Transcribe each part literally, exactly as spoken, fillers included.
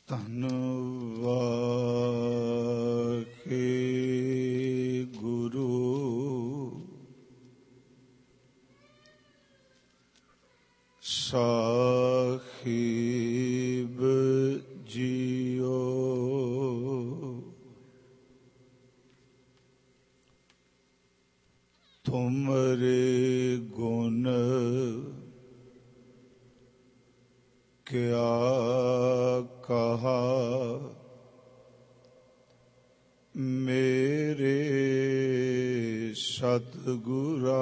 ਧੰਨ ਵਾਹਿਗੁਰੂ ਸਾਹਿਬ ਜੀਓ। ਤੁਮਰੇ ਗੁਣ ਕਿਆ ਕਹਾ, ਮੇਰੇ ਸਤਿਗੁਰਾ।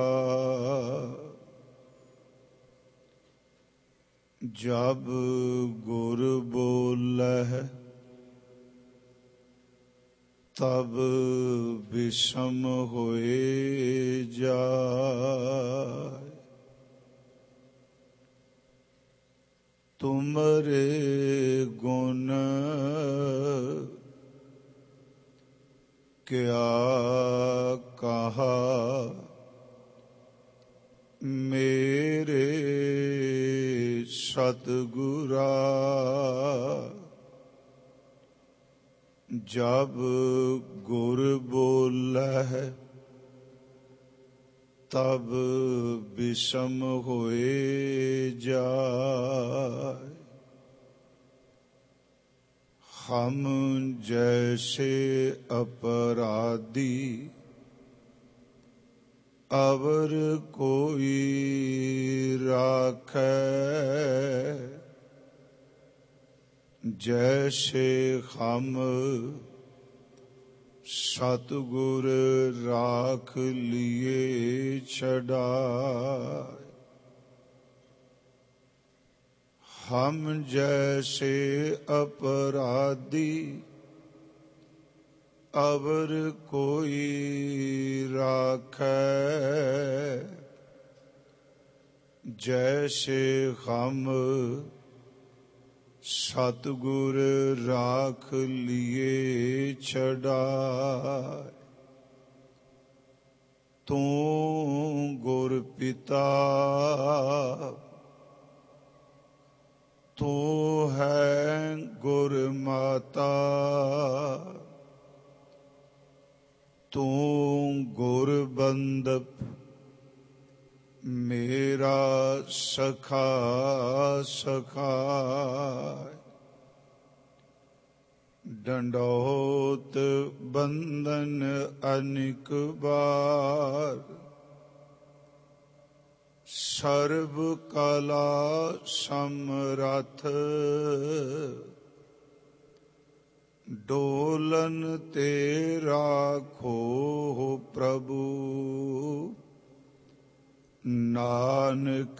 ਜਬ ਗੁਰ ਬੋਲਹਿ ਤਬ ਬਿਸਮ ਹੋਏ ਜਾਇ। ਤੁਮਰੇ ਗੁਣ ਕਿਆ ਕਹਾ, ਮੇਰੇ ਸਤਿਗੁਰਾ। ਜਬ ਗੁਰ ਬੋਲਹਿ ਤਬ ਬਿਸਮ ਹੋਏ ਜਾਇ। ਹਮ ਜੈਸੇ ਅਪਰਾਧੀ ਅਵਰ ਕੋਈ ਰਾਖੈ, ਜੈਸੇ ਹਮ ਸਤਿਗੁਰ ਰਾਖ ਲਿਏ ਛਡਾਇ। ਹਮ ਜੈਸੇ ਅਪਰਾਧੀ ਅਵਰ ਕੋਈ ਰਾਖੈ, ਜੈਸੇ ਹਮ ਸਤਿਗੁਰ ਰਾਖ ਲਿਏ ਛਡਾਇ। ਤੂੰ ਗੁਰ ਪਿਤਾ ਤੂੰ ਹੈ ਗੁਰ ਮਾਤਾ, ਤੂੰ ਗੁਰ ਬੰਦਪ ਮੇਰਾ ਸਖਾ ਸਖਾਇ। ਡੰਡੋਤ ਬੰਧਨ ਅਨਿਕ ਬਾਰ, ਸਰਬ ਕਲਾ ਸਮਰੱਥ। ਡੋਲਨ ਤੇ ਰਾਖੋ ਪ੍ਰਭੂ, ਨਾਨਕ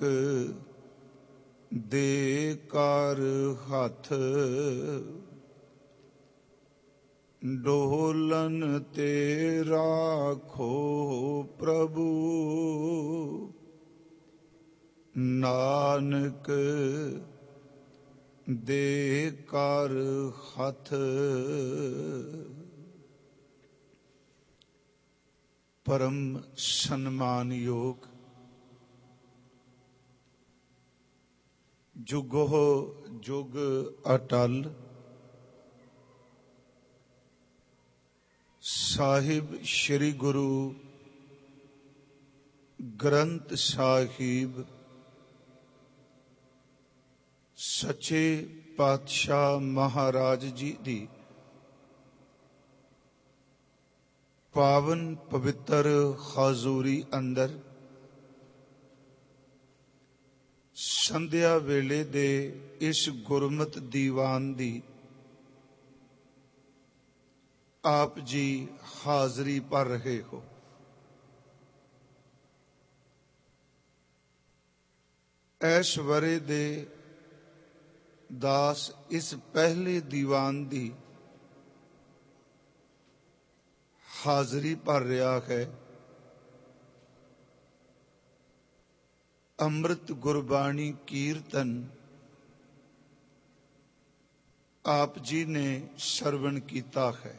ਦੇ ਕਰ ਹੱਥ। ਡੋਲਨ ਤੇ ਰਾਖੋ ਪ੍ਰਭੂ, ਨਾਨਕ ਦੇ ਕਰ ਹੱਥ। ਪਰਮ ਸਨਮਾਨਯੋਗ ਜੁਗੋ ਜੁਗ ਅਟਲ ਸਾਹਿਬ ਸ੍ਰੀ ਗੁਰੂ ਗ੍ਰੰਥ ਸਾਹਿਬ ਸੱਚੇ ਪਾਤਸ਼ਾਹ ਮਹਾਰਾਜ ਜੀ ਦੀ ਪਾਵਨ ਪਵਿੱਤਰ ਹਜ਼ੂਰੀ ਅੰਦਰ ਸੰਧਿਆ ਵੇਲੇ ਦੇ ਇਸ ਗੁਰਮਤਿ ਦੀਵਾਨ ਦੀ ਆਪ ਜੀ ਹਾਜ਼ਰੀ ਭਰ ਰਹੇ ਹੋ। ਇਸ ਵਰੇ ਦੇ ਦਾਸ ਇਸ ਪਹਿਲੇ ਦੀਵਾਨ ਦੀ ਹਾਜ਼ਰੀ ਭਰ ਰਿਹਾ ਹੈ। ਅੰਮ੍ਰਿਤ ਗੁਰਬਾਣੀ ਕੀਰਤਨ ਆਪ ਜੀ ਨੇ ਸਰਵਣ ਕੀਤਾ ਹੈ।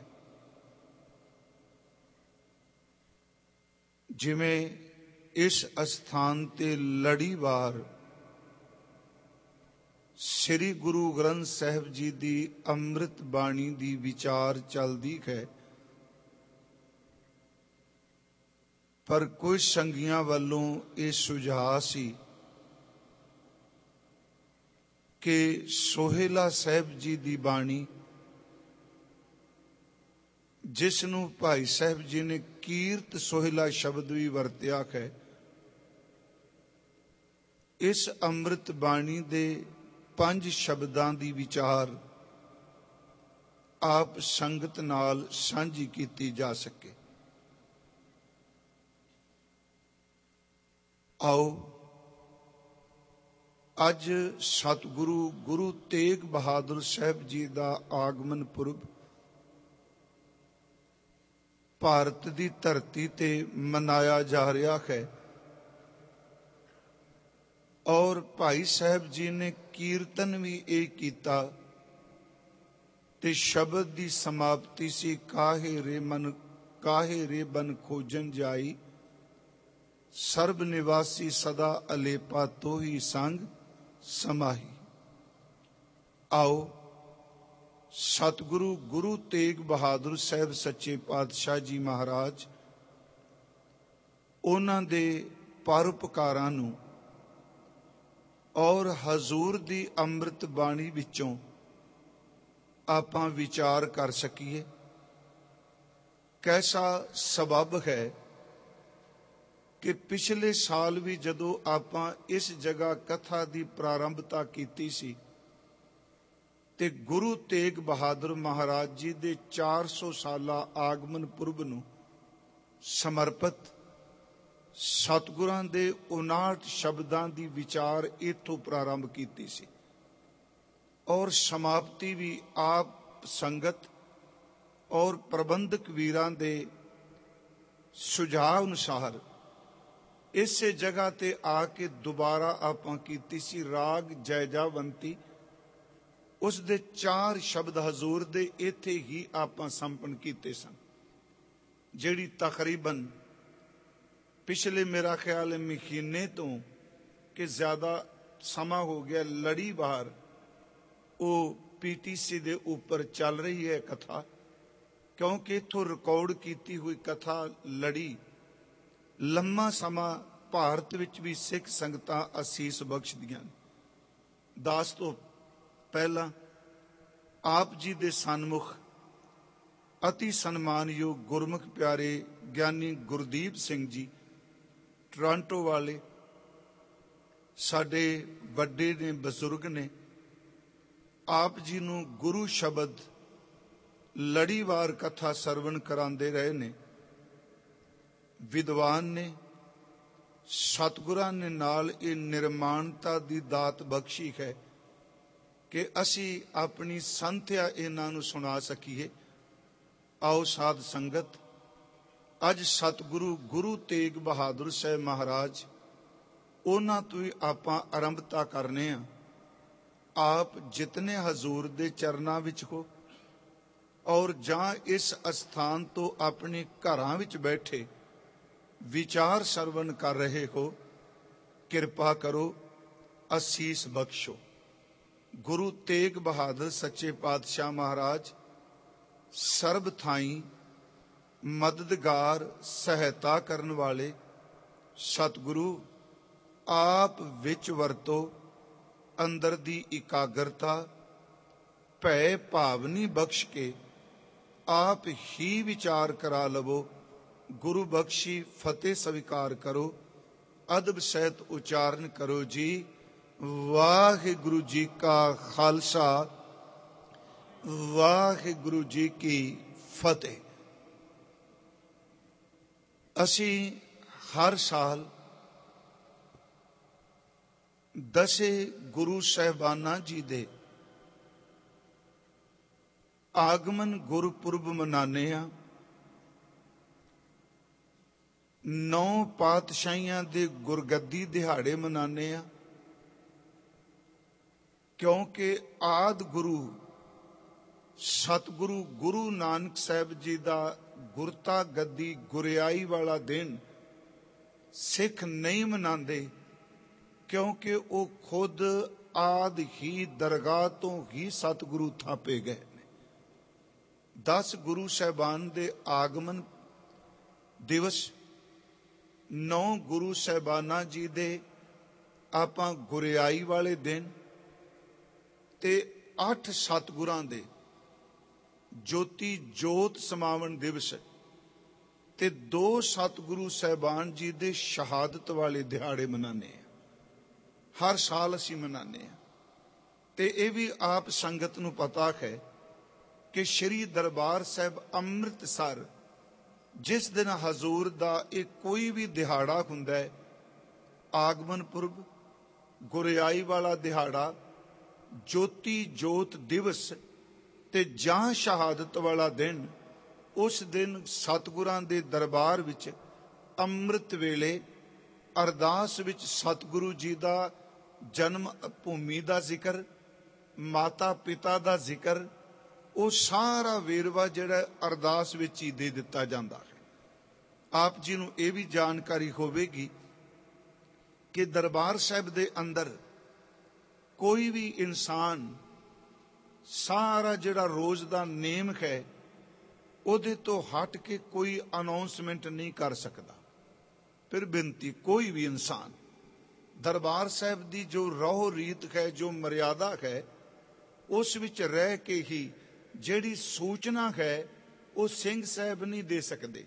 ਜਿਵੇਂ ਇਸ ਅਸਥਾਨ ਤੇ ਲੜੀਵਾਰ ਸ੍ਰੀ ਗੁਰੂ ਗ੍ਰੰਥ ਸਾਹਿਬ ਜੀ ਦੀ ਅੰਮ੍ਰਿਤ ਬਾਣੀ ਦੀ ਵਿਚਾਰ ਚੱਲਦੀ ਹੈ, ਪਰ ਕੁਝ ਸੰਗੀਆਂ ਵੱਲੋਂ ਇਹ ਸੁਝਾਅ ਸੀ ਕਿ ਸੋਹਿਲਾ ਸਾਹਿਬ ਜੀ ਦੀ ਬਾਣੀ, ਜਿਸ ਨੂੰ ਭਾਈ ਸਾਹਿਬ ਜੀ ਨੇ ਕੀਰਤ ਸੋਹਿਲਾ ਸ਼ਬਦ ਵੀ ਵਰਤਿਆ ਹੈ, ਇਸ ਅੰਮ੍ਰਿਤ ਬਾਣੀ ਦੇ ਪੰਜ ਸ਼ਬਦਾਂ ਦੀ ਵਿਚਾਰ ਆਪ ਸੰਗਤ ਨਾਲ ਸਾਂਝੀ ਕੀਤੀ ਜਾ ਸਕੇ। ਆਓ ਅੱਜ ਸਤਿਗੁਰੂ ਗੁਰੂ ਤੇਗ ਬਹਾਦਰ ਸਾਹਿਬ ਜੀ ਦਾ ਆਗਮਨ ਪੁਰਬ ਭਾਰਤ ਦੀ ਧਰਤੀ ਤੇ ਮਨਾਇਆ ਜਾ ਰਿਹਾ ਹੈ, ਔਰ ਭਾਈ ਸਾਹਿਬ ਜੀ ਨੇ ਕੀਰਤਨ ਵੀ ਇਹ ਕੀਤਾ ਤੇ ਸ਼ਬਦ ਦੀ ਸਮਾਪਤੀ ਸੀ, ਕਾਹੇ ਰੇ ਮਨ ਕਾਹੇ ਰੇ ਬਨ ਖੋਜਨ ਜਾਈ, ਸਰਬ ਨਿਵਾਸੀ ਸਦਾ ਅਲੇਪਾ ਤੋਹੀ ਸੰਗ ਸਮਾਹੀ। ਆਓ ਸਤਿਗੁਰੂ ਗੁਰੂ ਤੇਗ ਬਹਾਦਰ ਸਾਹਿਬ ਸੱਚੇ ਪਾਤਸ਼ਾਹ ਜੀ ਮਹਾਰਾਜ, ਉਹਨਾਂ ਦੇ ਪਰਉਪਕਾਰਾਂ ਨੂੰ ਔਰ ਹਜ਼ੂਰ ਦੀ ਅੰਮ੍ਰਿਤ ਬਾਣੀ ਵਿੱਚੋਂ ਆਪਾਂ ਵਿਚਾਰ ਕਰ ਸਕੀਏ। ਕੈਸਾ ਸਬਬ ਹੈ ਕਿ ਪਿਛਲੇ ਸਾਲ ਵੀ ਜਦੋਂ ਆਪਾਂ ਇਸ ਜਗ੍ਹਾ ਕਥਾ ਦੀ ਪ੍ਰਾਰੰਭਤਾ ਕੀਤੀ ਸੀ ਤੇ ਗੁਰੂ ਤੇਗ ਬਹਾਦਰ ਮਹਾਰਾਜ ਜੀ ਦੇ ਚਾਰ ਸੌ ਸਾਲਾ ਆਗਮਨ ਪੁਰਬ ਨੂੰ ਸਮਰਪਿਤ ਸਤਿਗੁਰਾਂ ਦੇ ਉਨਾਹਠ ਸ਼ਬਦਾਂ ਦੀ ਵਿਚਾਰ ਇੱਥੋਂ ਪ੍ਰਾਰੰਭ ਕੀਤੀ ਸੀ, ਔਰ ਸਮਾਪਤੀ ਵੀ ਆਪ ਸੰਗਤ ਔਰ ਪ੍ਰਬੰਧਕ ਵੀਰਾਂ ਦੇ ਸੁਝਾਅ ਅਨੁਸਾਰ ਇਸੇ ਜਗ੍ਹਾ ਤੇ ਆ ਕੇ ਦੁਬਾਰਾ ਆਪਾਂ ਕੀਤੀ ਸੀ। ਰਾਗ ਜੈਜਾਵੰਤੀ, ਉਸ ਦੇ ਚਾਰ ਸ਼ਬਦ ਹਜ਼ੂਰ ਦੇ ਇੱਥੇ ਹੀ ਆਪਾਂ ਸੰਪੰਨ ਕੀਤੇ ਸਨ, ਜਿਹੜੀ ਤਕਰੀਬਨ ਪਿਛਲੇ ਮੇਰਾ ਖਿਆਲ ਹੈ ਮਹੀਨੇ ਤੋਂ ਕਿ ਜ਼ਿਆਦਾ ਸਮਾਂ ਹੋ ਗਿਆ ਲੜੀ ਬਾਹਰ ਉਹ ਪੀਟੀਸੀ ਦੇ ਉੱਪਰ ਚੱਲ ਰਹੀ ਹੈ ਕਥਾ, ਕਿਉਂਕਿ ਇੱਥੋਂ ਰਿਕਾਰਡ ਕੀਤੀ ਹੋਈ ਕਥਾ ਲੜੀ ਲੰਮਾ ਸਮਾਂ ਭਾਰਤ ਵਿੱਚ ਵੀ ਸਿੱਖ ਸੰਗਤਾਂ ਅਸੀਸ ਬਖਸ਼ਦੀਆਂ। ਦਾਸ ਤੋਂ ਪਹਿਲਾਂ ਆਪ ਜੀ ਦੇ ਸਨਮੁਖ ਅਤੀ ਸਨਮਾਨਯੋਗ ਗੁਰਮੁਖ ਪਿਆਰੇ ਗਿਆਨੀ ਗੁਰਦੀਪ ਸਿੰਘ ਜੀ ਟੋਰਾਂਟੋ ਵਾਲੇ ਸਾਡੇ ਵੱਡੇ ਨੇ, ਬਜ਼ੁਰਗ ਨੇ, ਆਪ ਜੀ ਨੂੰ ਗੁਰੂ ਸ਼ਬਦ ਲੜੀਵਾਰ ਕਥਾ ਸਰਵਣ ਕਰਾਉਂਦੇ ਰਹੇ ਨੇ। ਵਿਦਵਾਨ ਨੇ, ਸਤਿਗੁਰਾਂ ਨੇ ਨਾਲ ਇਹ ਨਿਰਮਾਣਤਾ ਦੀ ਦਾਤ ਬਖਸ਼ੀ ਹੈ ਕਿ ਅਸੀਂ ਆਪਣੀ ਸੰਥਿਆ ਇਹਨਾਂ ਨੂੰ ਸੁਣਾ ਸਕੀਏ। ਆਓ ਸਾਧ ਸੰਗਤ, ਅੱਜ ਸਤਿਗੁਰੂ ਗੁਰੂ ਤੇਗ ਬਹਾਦਰ ਸਾਹਿਬ ਮਹਾਰਾਜ, ਉਹਨਾਂ ਤੋਂ ਹੀ ਆਪਾਂ ਆਰੰਭਤਾ ਕਰਨੇ ਆ। ਆਪ ਜਿਤਨੇ ਹਜ਼ੂਰ ਦੇ ਚਰਨਾਂ ਵਿੱਚ ਹੋ ਔਰ ਜਾਂ ਇਸ ਅਸਥਾਨ ਤੋਂ ਆਪਣੇ ਘਰਾਂ ਵਿੱਚ ਬੈਠੇ ਵਿਚਾਰ ਸਰਵਣ ਕਰ ਰਹੇ ਹੋ, ਕਿਰਪਾ ਕਰੋ, ਅਸੀਸ ਬਖਸ਼ੋ। ਗੁਰੂ ਤੇਗ ਬਹਾਦਰ ਸੱਚੇ ਪਾਤਸ਼ਾਹ ਮਹਾਰਾਜ ਸਰਬ ਥਾਈਂ ਮਦਦਗਾਰ, ਸਹਾਇਤਾ ਕਰਨ ਵਾਲੇ ਸਤਿਗੁਰੂ, ਆਪ ਵਿੱਚ ਵਰਤੋ ਅੰਦਰ ਦੀ ਇਕਾਗਰਤਾ, ਭੈ ਭਾਵਨੀ ਬਖਸ਼ ਕੇ ਆਪ ਹੀ ਵਿਚਾਰ ਕਰਾ ਲਵੋ। ਗੁਰੂ ਬਖਸ਼ੀ ਫਤਿਹ ਸਵੀਕਾਰ ਕਰੋ, ਅਦਬ ਸਹਿਤ ਉਚਾਰਨ ਕਰੋ ਜੀ। ਵਾਹਿਗੁਰੂ ਜੀ ਕਾ ਖਾਲਸਾ, ਵਾਹਿਗੁਰੂ ਜੀ ਕੀ ਫਤਿਹ। ਅਸੀਂ ਹਰ ਸਾਲ ਦਸੇ ਗੁਰੂ ਸਾਹਿਬਾਨਾਂ ਜੀ ਦੇ ਆਗਮਨ ਗੁਰਪੁਰਬ ਮਨਾਉਂਦੇ ਹਾਂ। ਨੌ ਪਾਤਸ਼ਾਹੀਆਂ ਦੇ ਗੁਰਗੱਦੀ ਦਿਹਾੜੇ ਮਨਾਉਂਦੇ ਹਾਂ, ਕਿਉਂਕਿ ਆਦਿ ਗੁਰੂ ਸਤਿਗੁਰੂ ਗੁਰੂ ਨਾਨਕ ਸਾਹਿਬ ਜੀ ਦਾ ਗੁਰਤਾ ਗੱਦੀ ਗੁਰਿਆਈ ਵਾਲਾ ਦਿਨ ਸਿੱਖ ਨਹੀਂ ਮਨਾਉਂਦੇ, ਕਿਉਂਕਿ ਉਹ ਖੁਦ ਆਦਿ ਹੀ ਦਰਗਾਹ ਤੋਂ ਹੀ ਸਤਿਗੁਰੂ ਥਾਪੇ ਗਏ ਨੇ। ਦਸ ਗੁਰੂ ਸਾਹਿਬਾਨ ਦੇ ਆਗਮਨ ਦਿਵਸ, ਨੌ ਗੁਰੂ ਸਾਹਿਬਾਨਾਂ ਜੀ ਦੇ ਆਪਾਂ ਗੁਰਿਆਈ ਵਾਲੇ ਦਿਨ ਤੇ ਅੱਠ ਸਤਿਗੁਰਾਂ ਦੇ ਜੋਤੀ ਜੋਤ ਸਮਾਵਨ ਦਿਵਸ ਤੇ ਦੋ ਸਤਿਗੁਰੂ ਸਾਹਿਬਾਨ ਜੀ ਦੇ ਸ਼ਹਾਦਤ ਵਾਲੇ ਦਿਹਾੜੇ ਮਨਾਉਂਦੇ ਆ। ਹਰ ਸਾਲ ਅਸੀਂ ਮਨਾਉਂਦੇ ਆ। ਤੇ ਇਹ ਵੀ ਆਪ ਸੰਗਤ ਨੂੰ ਪਤਾ ਹੈ ਕਿ ਸ਼੍ਰੀ ਦਰਬਾਰ ਸਾਹਿਬ ਅੰਮ੍ਰਿਤਸਰ ਜਿਸ ਦਿਨ ਹਜ਼ੂਰ ਦਾ ਇਹ ਕੋਈ ਵੀ ਦਿਹਾੜਾ ਹੁੰਦਾ ਹੈ, ਆਗਮਨ ਪੁਰਬ, ਗੁਰਿਆਈ ਵਾਲਾ ਦਿਹਾੜਾ, ਜੋਤੀ ਜੋਤ ਦਿਵਸ ਤੇ ਜਾਂ ਸ਼ਹਾਦਤ ਵਾਲਾ ਦਿਨ, ਉਸ ਦਿਨ ਸਤਿਗੁਰਾਂ ਦੇ ਦਰਬਾਰ ਵਿੱਚ ਅੰਮ੍ਰਿਤ ਵੇਲੇ ਅਰਦਾਸ ਵਿੱਚ ਸਤਿਗੁਰੂ ਜੀ ਦਾ ਜਨਮ ਭੂਮੀ ਦਾ ਜ਼ਿਕਰ, ਮਾਤਾ ਪਿਤਾ ਦਾ ਜ਼ਿਕਰ, ਉਹ ਸਾਰਾ ਵੇਰਵਾ ਜਿਹੜਾ ਅਰਦਾਸ ਵਿੱਚ ਹੀ ਦੇ ਦਿੱਤਾ ਜਾਂਦਾ ਹੈ। ਆਪ ਜੀ ਨੂੰ ਇਹ ਵੀ ਜਾਣਕਾਰੀ ਹੋਵੇਗੀ ਕਿ ਦਰਬਾਰ ਸਾਹਿਬ ਦੇ ਅੰਦਰ ਕੋਈ ਵੀ ਇਨਸਾਨ ਸਾਰਾ ਜਿਹੜਾ ਰੋਜ਼ ਦਾ ਨੇਮ ਹੈ ਉਹਦੇ ਤੋਂ ਹਟ ਕੇ ਕੋਈ ਅਨਾਉਂਸਮੈਂਟ ਨਹੀਂ ਕਰ ਸਕਦਾ। ਫਿਰ ਬੇਨਤੀ, ਕੋਈ ਵੀ ਇਨਸਾਨ ਦਰਬਾਰ ਸਾਹਿਬ ਦੀ ਜੋ ਰਹੁ ਰੀਤ ਹੈ, ਜੋ ਮਰਿਆਦਾ ਹੈ, ਉਸ ਵਿੱਚ ਰਹਿ ਕੇ ਹੀ ਜਿਹੜੀ ਸੂਚਨਾ ਹੈ ਉਹ ਸਿੰਘ ਸਾਹਿਬ ਨਹੀਂ ਦੇ ਸਕਦੇ।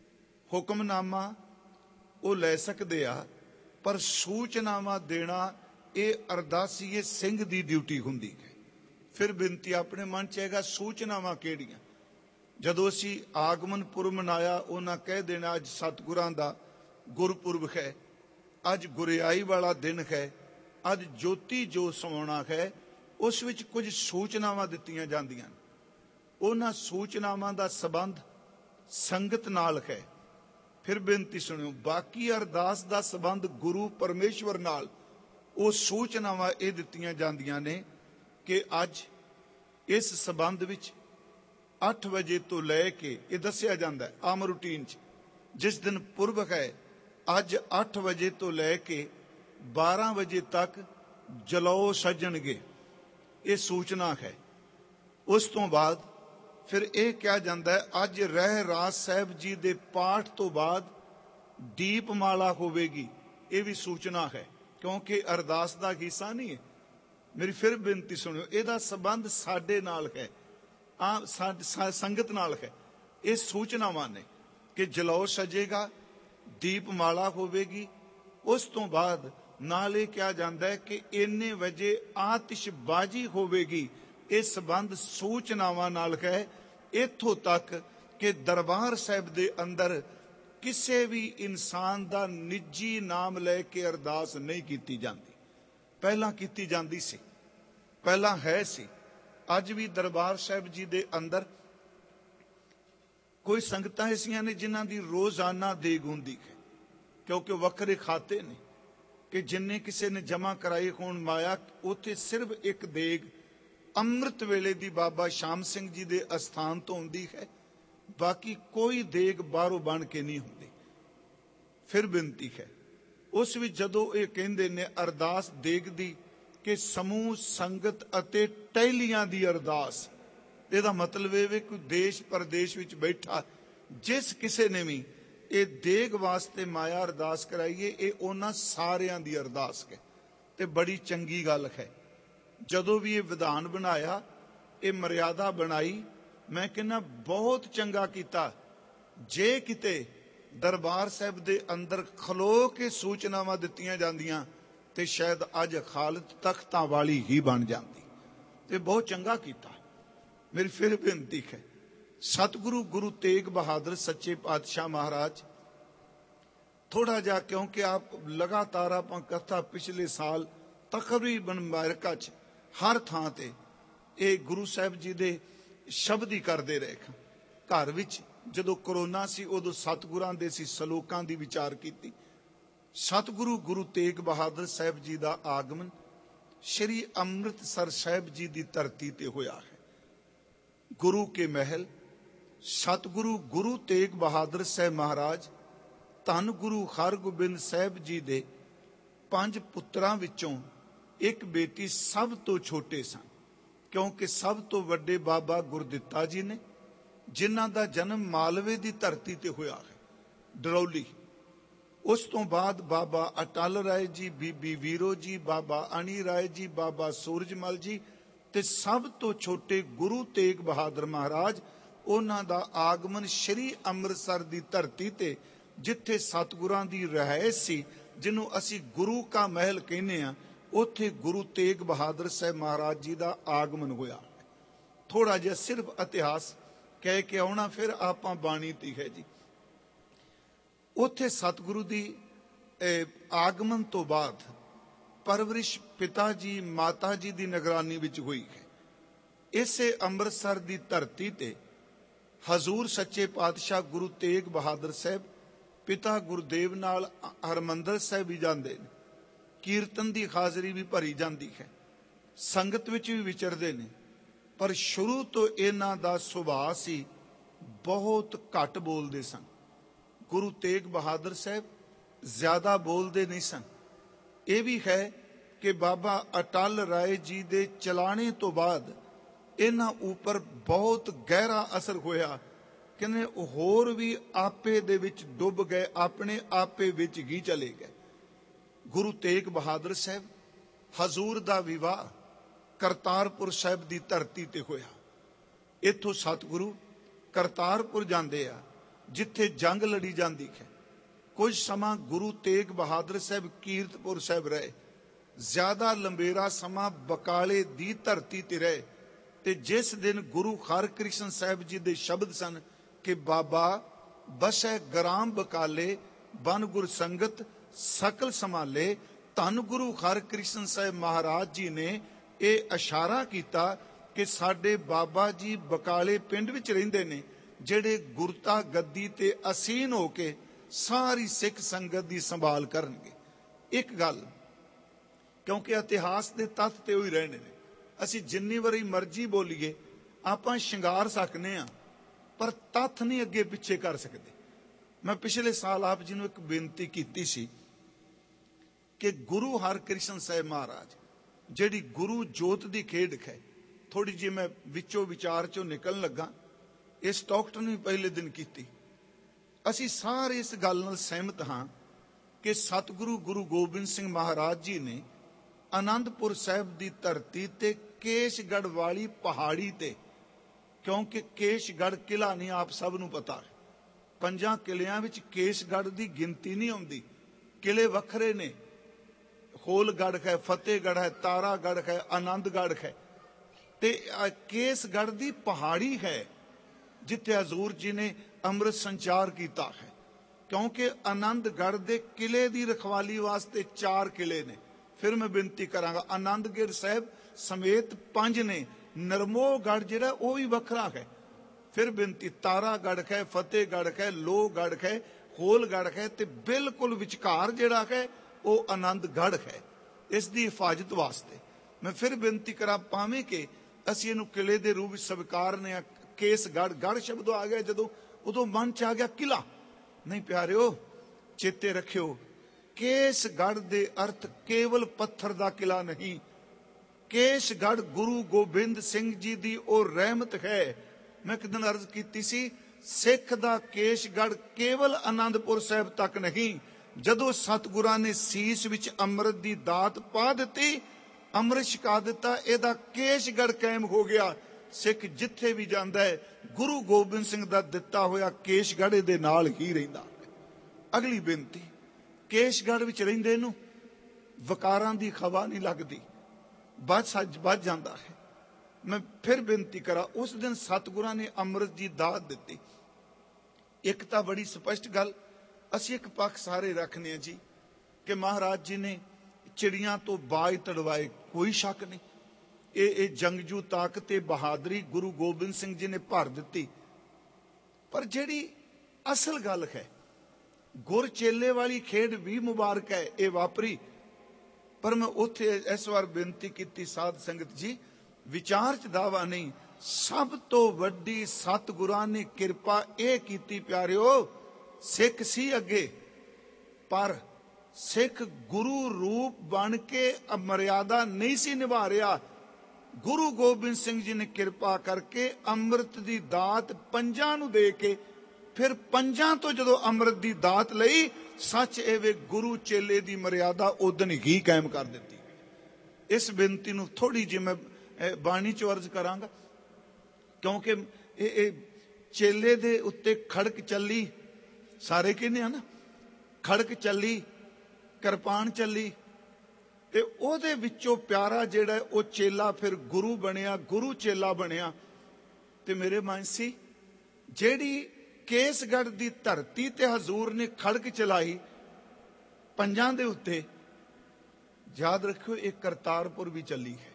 ਹੁਕਮਨਾਮਾ ਉਹ ਲੈ ਸਕਦੇ ਆ, ਪਰ ਸੂਚਨਾਵਾਂ ਦੇਣਾ ਇਹ ਅਰਦਾਸੀਏ ਸਿੰਘ ਦੀ ਡਿਊਟੀ ਹੁੰਦੀ ਹੈ। ਫਿਰ ਬੇਨਤੀ ਆਪਣੇ ਮਨ 'ਚ ਹੈਗਾ, ਸੂਚਨਾਵਾਂ ਕਿਹੜੀਆਂ? ਜਦੋਂ ਅਸੀਂ ਆਗਮਨ ਪੁਰਬ ਮਨਾਇਆ, ਉਹਨਾਂ ਕਹਿ ਦੇਣਾ ਅੱਜ ਸਤਿਗੁਰਾਂ ਦਾ ਗੁਰਪੁਰਬ ਹੈ, ਅੱਜ ਗੁਰਿਆਈ ਵਾਲਾ ਦਿਨ ਹੈ, ਅੱਜ ਜੋਤੀ ਜੋ ਸਮਾਉਣਾ ਹੈ। ਉਸ ਵਿੱਚ ਕੁਝ ਸੂਚਨਾਵਾਂ ਦਿੱਤੀਆਂ ਜਾਂਦੀਆਂ। ਉਹਨਾਂ ਸੂਚਨਾਵਾਂ ਦਾ ਸੰਬੰਧ ਸੰਗਤ ਨਾਲ ਹੈ। ਫਿਰ ਬੇਨਤੀ ਸੁਣਿਓ, ਬਾਕੀ ਅਰਦਾਸ ਦਾ ਸੰਬੰਧ ਗੁਰੂ ਪਰਮੇਸ਼ਵਰ ਨਾਲ। ਉਹ ਸੂਚਨਾਵਾਂ ਇਹ ਦਿੱਤੀਆਂ ਜਾਂਦੀਆਂ ਨੇ ਕਿ ਅੱਜ ਇਸ ਸੰਬੰਧ ਵਿੱਚ ਅੱਠ ਵਜੇ ਤੋਂ ਲੈ ਕੇ, ਇਹ ਦੱਸਿਆ ਜਾਂਦਾ ਆਮ ਰੂਟੀਨ 'ਚ, ਜਿਸ ਦਿਨ ਪੁਰਬ ਹੈ ਅੱਜ ਅੱਠ ਵਜੇ ਤੋਂ ਲੈ ਕੇ ਬਾਰਾਂ ਵਜੇ ਤੱਕ ਜਲੌ ਸੱਜਣਗੇ, ਇਹ ਸੂਚਨਾ ਹੈ। ਉਸ ਤੋਂ ਬਾਅਦ ਫਿਰ ਇਹ ਕਿਹਾ ਜਾਂਦਾ ਹੈ ਅੱਜ ਰਹਿ ਰਾਸ ਸਾਹਿਬ ਜੀ ਦੇ ਪਾਠ ਤੋਂ ਬਾਅਦ ਦੀਪਮਾਲਾ ਹੋਵੇਗੀ, ਇਹ ਵੀ ਸੂਚਨਾ ਹੈ, ਕਿਉਂਕਿ ਅਰਦਾਸ ਦਾ ਹਿੱਸਾ ਨਹੀਂ ਹੈ। ਮੇਰੀ ਫਿਰ ਬੇਨਤੀ ਸੁਣਿਓ, ਇਹਦਾ ਸੰਬੰਧ ਸਾਡੇ ਨਾਲ ਹੈ, ਆ ਸੰਗਤ ਨਾਲ ਹੈ। ਇਹ ਸੂਚਨਾਵਾਂ ਨੇ ਕਿ ਜਲੌ ਸਜੇਗਾ, ਦੀਪਮਾਲਾ ਹੋਵੇਗੀ। ਉਸ ਤੋਂ ਬਾਅਦ ਨਾਲ ਇਹ ਕਿਹਾ ਜਾਂਦਾ ਹੈ ਕਿ ਇੰਨੇ ਵਜੇ ਆਤਿਸ਼ਬਾਜ਼ੀ ਹੋਵੇਗੀ। ਇਹ ਸੰਬੰਧ ਸੂਚਨਾਵਾਂ ਨਾਲ ਹੈ, ਇੱਥੋਂ ਤੱਕ ਕਿ ਦਰਬਾਰ ਸਾਹਿਬ ਦੇ ਅੰਦਰ ਕਿਸੇ ਵੀ ਇਨਸਾਨ ਦਾ ਨਿੱਜੀ ਨਾਮ ਲੈ ਕੇ ਅਰਦਾਸ ਨਹੀਂ ਕੀਤੀ ਜਾਂਦੀ। ਪਹਿਲਾਂ ਕੀਤੀ ਜਾਂਦੀ ਸੀ, ਪਹਿਲਾਂ ਹੈ ਸੀ। ਅੱਜ ਵੀ ਦਰਬਾਰ ਸਾਹਿਬ ਜੀ ਦੇ ਅੰਦਰ ਕੋਈ ਸੰਗਤਾਂ ਐਸੀਆਂ ਨੇ ਜਿਨ੍ਹਾਂ ਦੀ ਰੋਜ਼ਾਨਾ ਦੇਗ ਹੁੰਦੀ ਹੈ, ਕਿਉਂਕਿ ਵੱਖਰੇ ਖਾਤੇ ਨੇ ਕਿ ਜਿੰਨੇ ਕਿਸੇ ਨੇ ਜਮ੍ਹਾਂ ਕਰਾਈ ਹੋਣ ਮਾਇਆ, ਉੱਥੇ ਸਿਰਫ ਇੱਕ ਦੇਗ ਅੰਮ੍ਰਿਤ ਵੇਲੇ ਦੀ ਬਾਬਾ ਸ਼ਾਮ ਸਿੰਘ ਜੀ ਦੇ ਅਸਥਾਨ ਤੋਂ ਹੁੰਦੀ ਹੈ, ਬਾਕੀ ਕੋਈ ਦੇਗ ਬਾਹਰੋਂ ਬਣ ਕੇ ਨਹੀਂ ਹੁੰਦੀ। ਫਿਰ ਬੇਨਤੀ ਹੈ, ਉਸ ਵਿੱਚ ਜਦੋਂ ਇਹ ਕਹਿੰਦੇ ਨੇ ਅਰਦਾਸ ਦੇਗ ਦੀ ਕਿ ਸਮੂਹ ਸੰਗਤ ਅਤੇ ਟਹਿਲੀਆਂ ਦੀ ਅਰਦਾਸ, ਇਹਦਾ ਮਤਲਬ ਇਹ ਵੀ ਕੋਈ ਦੇਸ਼ ਪਰਦੇਸ਼ ਵਿੱਚ ਬੈਠਾ ਜਿਸ ਕਿਸੇ ਨੇ ਵੀ ਇਹ ਦੇਗ ਵਾਸਤੇ ਮਾਇਆ ਅਰਦਾਸ ਕਰਾਈਏ, ਇਹ ਉਹਨਾਂ ਸਾਰਿਆਂ ਦੀ ਅਰਦਾਸ ਹੈ ਤੇ ਬੜੀ ਚੰਗੀ ਗੱਲ ਹੈ। ਜਦੋਂ ਵੀ ਇਹ ਵਿਧਾਨ ਬਣਾਇਆ, ਇਹ ਮਰਿਆਦਾ ਬਣਾਈ, ਮੈਂ ਕਹਿੰਦਾ ਬਹੁਤ ਚੰਗਾ ਕੀਤਾ। ਜੇ ਕਿਤੇ ਦਰਬਾਰ ਸਾਹਿਬ ਦੇ ਅੰਦਰ ਖਲੋ ਕੇ ਸੂਚਨਾਵਾਂ ਦਿੱਤੀਆਂ ਜਾਂਦੀਆਂ ਤੇ ਸ਼ਾਇਦ ਅੱਜ ਖਾਲਤ ਤਖਤਾਂ ਵਾਲੀ ਹੀ ਬਣ ਜਾਂਦੀ। ਤੇ ਬਹੁਤ ਚੰਗਾ ਕੀਤਾ। ਮੇਰੀ ਫਿਰ ਬੇਨਤੀ ਹੈ, ਸਤਿਗੁਰੂ ਗੁਰੂ ਤੇਗ ਬਹਾਦਰ ਸੱਚੇ ਪਾਤਸ਼ਾਹ ਮਹਾਰਾਜ, ਥੋੜਾ ਜਿਹਾ ਕਿਉਂਕਿ ਆਪ ਲਗਾਤਾਰ ਆਪਾਂ ਕਥਾ ਪਿਛਲੇ ਸਾਲ ਤਕਰੀਬਨ ਅਮਰੀਕਾ 'ਚ ਹਰ ਥਾਂ ਤੇ ਇਹ ਗੁਰੂ ਸਾਹਿਬ ਜੀ ਦੇ ਸ਼ਬਦ ਹੀ ਕਰਦੇ ਰਹੇ। ਘਰ ਵਿੱਚ ਜਦੋਂ ਕਰੋਨਾ ਸੀ, ਉਦੋਂ ਸਤਿਗੁਰਾਂ ਦੇ ਸੀ ਸਲੋਕਾਂ ਦੀ ਵਿਚਾਰ ਕੀਤੀ। ਸਤਿਗੁਰੂ ਗੁਰੂ ਤੇਗ ਬਹਾਦਰ ਸਾਹਿਬ ਜੀ ਦਾ ਆਗਮਨ ਸ਼੍ਰੀ ਅੰਮ੍ਰਿਤਸਰ ਸਾਹਿਬ ਜੀ ਦੀ ਧਰਤੀ ਤੇ ਹੋਇਆ ਹੈ। ਗੁਰੂ ਕੇ ਮਹਿਲ ਸਤਿਗੁਰੂ ਗੁਰੂ ਤੇਗ ਬਹਾਦਰ ਸਾਹਿਬ ਮਹਾਰਾਜ ਧੰਨ ਗੁਰੂ ਹਰਗੋਬਿੰਦ ਸਾਹਿਬ ਜੀ ਦੇ ਪੰਜ ਪੁੱਤਰਾਂ ਵਿੱਚੋਂ ਇੱਕ ਬੇਟੀ ਸਭ ਤੋਂ ਛੋਟੇ ਸਨ, ਕਿਉਂਕਿ ਸਭ ਤੋਂ ਵੱਡੇ ਬਾਬਾ ਗੁਰਦਿੱਤਾ ਜੀ ਨੇ, ਜਿਨ੍ਹਾਂ ਦਾ ਜਨਮ ਮਾਲਵੇ ਦੀ ਧਰਤੀ ਤੇ ਹੋਇਆ ਹੈ, ਡਰੌਲੀ। ਉਸ ਤੋਂ ਬਾਅਦ ਬਾਬਾ ਅਟਲ ਰਾਏ ਜੀ, ਬੀਬੀ ਵੀਰੋ ਜੀ, ਬਾਬਾ ਅਣੀ ਰਾਏ ਜੀ, ਬਾਬਾ ਸੂਰਜਮਲ ਜੀ, ਤੇ ਸਭ ਤੋਂ ਛੋਟੇ ਗੁਰੂ ਤੇਗ ਬਹਾਦਰ ਮਹਾਰਾਜ। ਉਹਨਾਂ ਦਾ ਆਗਮਨ ਸ਼੍ਰੀ ਅੰਮ੍ਰਿਤਸਰ ਦੀ ਧਰਤੀ ਤੇ, ਜਿੱਥੇ ਸਤਿਗੁਰਾਂ ਦੀ ਰਿਹਾਇਸ਼ ਸੀ, ਜਿਹਨੂੰ ਅਸੀਂ ਗੁਰੂ ਕਾ ਮਹਿਲ ਕਹਿੰਦੇ ਆ, ਉੱਥੇ ਗੁਰੂ ਤੇਗ ਬਹਾਦਰ ਸਾਹਿਬ ਮਹਾਰਾਜ ਜੀ ਦਾ ਆਗਮਨ ਹੋਇਆ। ਥੋੜਾ ਜਿਹਾ ਸਿਰਫ ਇਤਿਹਾਸ ਕਹਿ ਕੇ ਆਉਣਾ, ਫਿਰ ਆਪਾਂ ਬਾਣੀ ਤੇ ਹੈ ਜੀ। ਉੱਥੇ ਸਤਿਗੁਰੂ ਦੀ ਆਗਮਨ ਤੋਂ ਬਾਅਦ ਪਰਵਰਿਸ਼ ਪਿਤਾ ਜੀ ਮਾਤਾ ਜੀ ਦੀ ਨਿਗਰਾਨੀ ਵਿੱਚ ਹੋਈ ਹੈ। ਇਸੇ ਅੰਮ੍ਰਿਤਸਰ ਦੀ ਧਰਤੀ ਤੇ ਹਜ਼ੂਰ ਸੱਚੇ ਪਾਤਸ਼ਾਹ ਗੁਰੂ ਤੇਗ ਬਹਾਦਰ ਸਾਹਿਬ ਪਿਤਾ ਗੁਰਦੇਵ ਨਾਲ ਹਰਮੰਦਰ ਸਾਹਿਬ ਵੀ ਜਾਂਦੇ ਨੇ। ਕੀਰਤਨ ਦੀ ਹਾਜ਼ਰੀ ਵੀ ਭਰੀ ਜਾਂਦੀ ਹੈ, ਸੰਗਤ ਵਿੱਚ ਵੀ ਵਿਚਰਦੇ ਨੇ। ਪਰ ਸ਼ੁਰੂ ਤੋਂ ਇਹਨਾਂ ਦਾ ਸੁਭਾਅ ਸੀ, ਬਹੁਤ ਘੱਟ ਬੋਲਦੇ ਸਨ। ਗੁਰੂ ਤੇਗ ਬਹਾਦਰ ਸਾਹਿਬ ਜ਼ਿਆਦਾ ਬੋਲਦੇ ਨਹੀਂ ਸਨ। ਇਹ ਵੀ ਹੈ ਕਿ ਬਾਬਾ ਅਟਲ ਰਾਏ ਜੀ ਦੇ ਚਲਾਣੇ ਤੋਂ ਬਾਅਦ ਇਹਨਾਂ ਉੱਪਰ ਬਹੁਤ ਗਹਿਰਾ ਅਸਰ ਹੋਇਆ। ਕਹਿੰਦੇ ਹੋਰ ਵੀ ਆਪੇ ਦੇ ਵਿੱਚ ਡੁੱਬ ਗਏ, ਆਪਣੇ ਆਪੇ ਵਿੱਚ ਹੀ ਚਲੇ ਗਏ। ਗੁਰੂ ਤੇਗ ਬਹਾਦਰ ਸਾਹਿਬ ਹਜ਼ੂਰ ਦਾ ਵਿਵਾਹ ਕਰਤਾਰਪੁਰ ਸਾਹਿਬ ਦੀ ਧਰਤੀ ਤੇ ਹੋਇਆ। ਇੱਥੋਂ ਸਤਿਗੁਰੂ ਕਰਤਾਰਪੁਰ ਜਾਂਦੇ ਆ, ਜਿੱਥੇ ਜੰਗ ਲੜੀ ਜਾਂਦੀ ਹੈ। ਕੁਝ ਸਮਾਂ ਗੁਰੂ ਤੇਗ ਬਹਾਦਰ ਸਾਹਿਬ ਕੀਰਤਪੁਰ ਸਾਹਿਬ ਰਹੇ। ਜ਼ਿਆਦਾ ਲੰਬੇਰਾ ਸਮਾਂ ਬਕਾਲੇ ਦੀ ਧਰਤੀ ਤੇ ਰਹੇ। ਤੇ ਜਿਸ ਦਿਨ ਗੁਰੂ ਹਰਕ੍ਰਿਸ਼ਨ ਸਾਹਿਬ ਜੀ ਦੇ ਸ਼ਬਦ ਸਨ ਕਿ ਬਾਬਾ ਬਸੈ ਗ੍ਰਾਮ ਬਕਾਲੇ ਬਨ ਗੁਰ ਸੰਗਤ ਸਕਲ ਸੰਭਾਲੇ, ਧੰਨ ਗੁਰੂ ਹਰਕ੍ਰਿਸ਼ਨ ਸਾਹਿਬ ਮਹਾਰਾਜ ਜੀ ਨੇ ਇਹ ਇਸ਼ਾਰਾ ਕੀਤਾ ਕਿ ਸਾਡੇ ਬਾਬਾ ਜੀ ਬਕਾਲੇ ਪਿੰਡ ਵਿੱਚ ਰਹਿੰਦੇ ਨੇ, ਜਿਹੜੇ ਗੁਰਤਾ ਗੱਦੀ ਤੇ ਅਸੀਨ ਹੋ ਕੇ ਸਾਰੀ ਸਿੱਖ ਸੰਗਤ ਦੀ ਸੰਭਾਲ ਕਰਨਗੇ। ਇੱਕ ਗੱਲ, ਕਿਉਂਕਿ ਇਤਿਹਾਸ ਦੇ ਤੱਥ ਤੇ ਉਹੀ ਰਹਿਣੇ ਨੇ। ਅਸੀਂ ਜਿੰਨੀ ਵਾਰੀ ਮਰਜ਼ੀ ਬੋਲੀਏ, ਆਪਾਂ ਸ਼ਿੰਗਾਰ ਸਕਨੇ ਆ, ਪਰ ਤੱਥ ਨਹੀਂ ਅੱਗੇ ਪਿੱਛੇ ਕਰ ਸਕਦੇ। ਮੈਂ ਪਿਛਲੇ ਸਾਲ ਆਪ ਜੀ ਨੂੰ ਇੱਕ ਬੇਨਤੀ ਕੀਤੀ ਸੀ ਕਿ ਗੁਰੂ ਹਰਕ੍ਰਿਸ਼ਨ ਸਾਹਿਬ ਮਹਾਰਾਜ ਜਿਹੜੀ ਗੁਰੂ ਜੋਤ ਦੀ ਖੇਡ ਹੈ, ਥੋੜੀ ਜਿਹੀ ਮੈਂ ਵਿੱਚੋਂ ਵਿਚਾਰ ਚੋਂ ਨਿਕਲਣ ਲੱਗਾ। ਇਸ ਟਾਕ ਨੇ ਪਹਿਲੇ ਦਿਨ ਕੀਤੀ। ਅਸੀਂ ਸਾਰੇ ਇਸ ਗੱਲ ਨਾਲ ਸਹਿਮਤ ਹਾਂ ਕਿ ਸਤਿਗੁਰੂ ਗੁਰੂ ਗੋਬਿੰਦ ਸਿੰਘ ਮਹਾਰਾਜ ਜੀ ਨੇ ਆਨੰਦਪੁਰ ਸਾਹਿਬ ਦੀ ਧਰਤੀ ਤੇ ਕੇਸ਼ਗੜ੍ਹ ਵਾਲੀ ਪਹਾੜੀ ਤੇ, ਕਿਉਂਕਿ ਕੇਸ਼ਗੜ੍ਹ ਕਿਲਾ ਨਹੀਂ, ਆਪ ਸਭ ਨੂੰ ਪਤਾ ਹੈ, ਪੰਜਾਂ ਕਿਲਿਆਂ ਵਿੱਚ ਕੇਸ਼ਗੜ੍ਹ ਦੀ ਗਿਣਤੀ ਨਹੀਂ ਆਉਂਦੀ। ਕਿਲੇ ਵੱਖਰੇ ਨੇ, ਹੋਲਗੜ੍ਹ ਹੈ, ਫਤਿਹਗੜ੍ਹ ਹੈ, ਤਾਰਾਗੜ੍ਹ ਹੈ, ਆਨੰਦਗੜ੍ਹ ਹੈ। ਤੇ ਕੇਸਗੜ੍ਹ ਦੀ ਪਹਾੜੀ ਹੈ ਜਿੱਥੇ ਹਜ਼ੂਰ ਜੀ ਨੇ ਅੰਮ੍ਰਿਤ ਸੰਚਾਰ ਕੀਤਾ ਹੈ। ਕਿਉਂਕਿ ਆਨੰਦਗੜ੍ਹ ਦੇ ਕਿਲੇ ਦੀ ਰਖਵਾਲੀ ਵਾਸਤੇ ਚਾਰ ਕਿਲੇ ਨੇ। ਫਿਰ ਮੈਂ ਬੇਨਤੀ ਕਰਾਂਗਾ, ਆਨੰਦਗੜ੍ਹ ਸਾਹਿਬ ਸਮੇਤ ਪੰਜ ਨੇ। ਨਰਮੋਗੜ੍ਹ ਜਿਹੜਾ ਉਹ ਵੀ ਵੱਖਰਾ ਹੈ। ਫਿਰ ਬੇਨਤੀ, ਤਾਰਾਗੜ੍ਹ ਹੈ, ਫਤਿਹਗੜ੍ਹ ਹੈ, ਲੋਹਗੜ੍ਹ ਹੈ, ਹੋਲਗੜ੍ਹ ਹੈ, ਤੇ ਬਿਲਕੁਲ ਵਿਚਕਾਰ ਜਿਹੜਾ ਹੈ ਉਹ ਆਨੰਦਗੜ੍ਹ ਹੈ। ਇਸ ਦੀ ਹਿਫਾਜ਼ਤ ਵਾਸਤੇ ਮੈਂ ਫਿਰ ਬੇਨਤੀ ਕਰਾਂ, ਭਾਵੇਂ ਕਿ ਅਸੀਂ ਇਹਨੂੰ ਕਿਲੇ ਦੇ ਰੂਪ ਵਿੱਚ ਸਵੀਕਾਰਨੇ ਆ। ਕੇਸਗੜ੍ਹ, ਗੜ੍ਹ ਸ਼ਬਦ ਆ ਗਿਆ ਜਦੋਂ, ਉਦੋਂ ਮਨ ਚ ਆ ਗਿਆ ਕਿਲਾ। ਨਹੀਂ ਪਿਆਰਿਓ, ਚੇਤੇ ਰੱਖਿਓ, ਕੇਸਗੜ੍ਹ ਦੇ ਅਰਥ ਕੇਵਲ ਪੱਥਰ ਦਾ ਕਿਲਾ ਨਹੀਂ। ਕੇਸਗੜ੍ਹ ਗੁਰੂ ਗੋਬਿੰਦ ਸਿੰਘ ਜੀ ਦੀ ਉਹ ਰਹਿਮਤ ਹੈ। ਮੈਂ ਇੱਕ ਦਿਨ ਅਰਜ਼ ਕੀਤੀ ਸੀ, ਸਿੱਖ ਦਾ ਕੇਸਗੜ੍ਹ ਕੇਵਲ ਆਨੰਦਪੁਰ ਸਾਹਿਬ ਤੱਕ ਨਹੀਂ। ਜਦੋਂ ਸਤਿਗੁਰਾਂ ਨੇ ਸੀਸ ਵਿੱਚ ਅੰਮ੍ਰਿਤ ਦੀ ਦਾਤ ਪਾ ਦਿੱਤੀ, ਅੰਮ੍ਰਿਤ ਛਕਾ ਦਿੱਤਾ, ਇਹਦਾ ਕੇਸਗੜ੍ਹ ਕਾਇਮ ਹੋ ਗਿਆ। ਸਿੱਖ ਜਿੱਥੇ ਵੀ ਜਾਂਦਾ ਹੈ, ਗੁਰੂ ਗੋਬਿੰਦ ਸਿੰਘ ਦਾ ਦਿੱਤਾ ਹੋਇਆ ਕੇਸਗੜ੍ਹ ਦੇ ਨਾਲ ਹੀ ਰਹਿੰਦਾ। ਅਗਲੀ ਬੇਨਤੀ, ਕੇਸਗੜ੍ਹ ਵਿੱਚ ਰਹਿੰਦੇ ਨੂੰ ਵਕਾਰਾਂ ਦੀ ਖਵਾ ਨਹੀਂ ਲੱਗਦੀ, ਬਚ ਸੱਜ ਬਚ ਜਾਂਦਾ ਹੈ। ਮੈਂ ਫਿਰ ਬੇਨਤੀ ਕਰਾਂ, ਉਸ ਦਿਨ ਸਤਿਗੁਰਾਂ ਨੇ ਅੰਮ੍ਰਿਤ ਦੀ ਦਾਤ ਦਿੱਤੀ। ਇੱਕ ਤਾਂ ਬੜੀ ਸਪਸ਼ਟ ਗੱਲ ਅਸੀਂ ਇੱਕ ਪੱਖ ਸਾਰੇ ਰੱਖਨੇ ਆ ਜੀ ਕਿ ਮਹਾਰਾਜ ਜੀ ਨੇ ਚਿੜੀਆਂ ਤੋਂ ਬਾਜ ਤੜਵਾਏ, ਕੋਈ ਸ਼ੱਕ ਨਹੀਂ। ਇਹ ਇਹ ਜੰਗਜੂ ਤਾਕਤ ਤੇ ਬਹਾਦਰੀ ਗੁਰੂ ਗੋਬਿੰਦ ਸਿੰਘ ਜੀ ਨੇ ਭਰ ਦਿੱਤੀ। ਪਰ ਜਿਹੜੀ ਅਸਲ ਗੱਲ ਹੈ, ਗੁਰ ਚੇਲੇ ਵਾਲੀ ਖੇਡ ਵੀ ਮੁਬਾਰਕ ਹੈ, ਇਹ ਵਾਪਰੀ। ਪਰ ਮੈਂ ਉੱਥੇ ਇਸ ਵਾਰ ਬੇਨਤੀ ਕੀਤੀ, ਸਾਧ ਸੰਗਤ ਜੀ, ਵਿਚਾਰ ਚ ਦਾਵਾ ਨਹੀਂ, ਸਭ ਤੋਂ ਵੱਡੀ ਸਤਿਗੁਰਾਂ ਨੇ ਕਿਰਪਾ ਇਹ ਕੀਤੀ ਪਿਆਰਿਓ, ਸਿੱਖ ਸੀ ਅੱਗੇ, ਪਰ ਸਿੱਖ ਗੁਰੂ ਰੂਪ ਬਣ ਕੇ ਮਰਿਆਦਾ ਨਹੀਂ ਸੀ ਨਿਭਾ ਰਿਹਾ। ਗੁਰੂ ਗੋਬਿੰਦ ਸਿੰਘ ਜੀ ਨੇ ਕਿਰਪਾ ਕਰਕੇ ਅੰਮ੍ਰਿਤ ਦੀ ਦਾਤ ਪੰਜਾਂ ਨੂੰ ਦੇ ਕੇ ਫਿਰ ਪੰਜਾਂ ਤੋਂ ਜਦੋਂ ਅੰਮ੍ਰਿਤ ਦੀ ਦਾਤ ਲਈ, ਸੱਚ ਇਹ ਵੇ ਗੁਰੂ ਚੇਲੇ ਦੀ ਮਰਿਆਦਾ ਉਦਣ ਹੀ ਕਾਇਮ ਕਰ ਦਿੱਤੀ। ਇਸ ਬੇਨਤੀ ਨੂੰ ਥੋੜੀ ਜਿਹੀ ਮੈਂ ਬਾਣੀ ਚ ਅਰਜ਼ ਕਰਾਂਗਾ, ਕਿਉਂਕਿ ਇਹ ਇਹ ਚੇਲੇ ਦੇ ਉੱਤੇ ਖੜਕ ਚੱਲੀ, ਸਾਰੇ ਕਹਿੰਦੇ ਆ ਨਾ, ਖੜਕ ਚੱਲੀ, ਕਿਰਪਾਨ ਚੱਲੀ, ਤੇ ਉਹਦੇ ਵਿੱਚੋਂ ਪਿਆਰਾ ਜਿਹੜਾ ਉਹ ਚੇਲਾ ਫਿਰ ਗੁਰੂ ਬਣਿਆ, ਗੁਰੂ ਚੇਲਾ ਬਣਿਆ। ਤੇ ਮੇਰੇ ਮਨ ਸੀ ਜਿਹੜੀ ਕੇਸਗੜ੍ਹ ਦੀ ਧਰਤੀ ਤੇ ਹਜ਼ੂਰ ਨੇ ਖੜਕ ਚਲਾਈ ਪੰਜਾਂ ਦੇ ਉੱਤੇ, ਯਾਦ ਰੱਖਿਓ ਇਹ ਕਰਤਾਰਪੁਰ ਵੀ ਚੱਲੀ ਹੈ।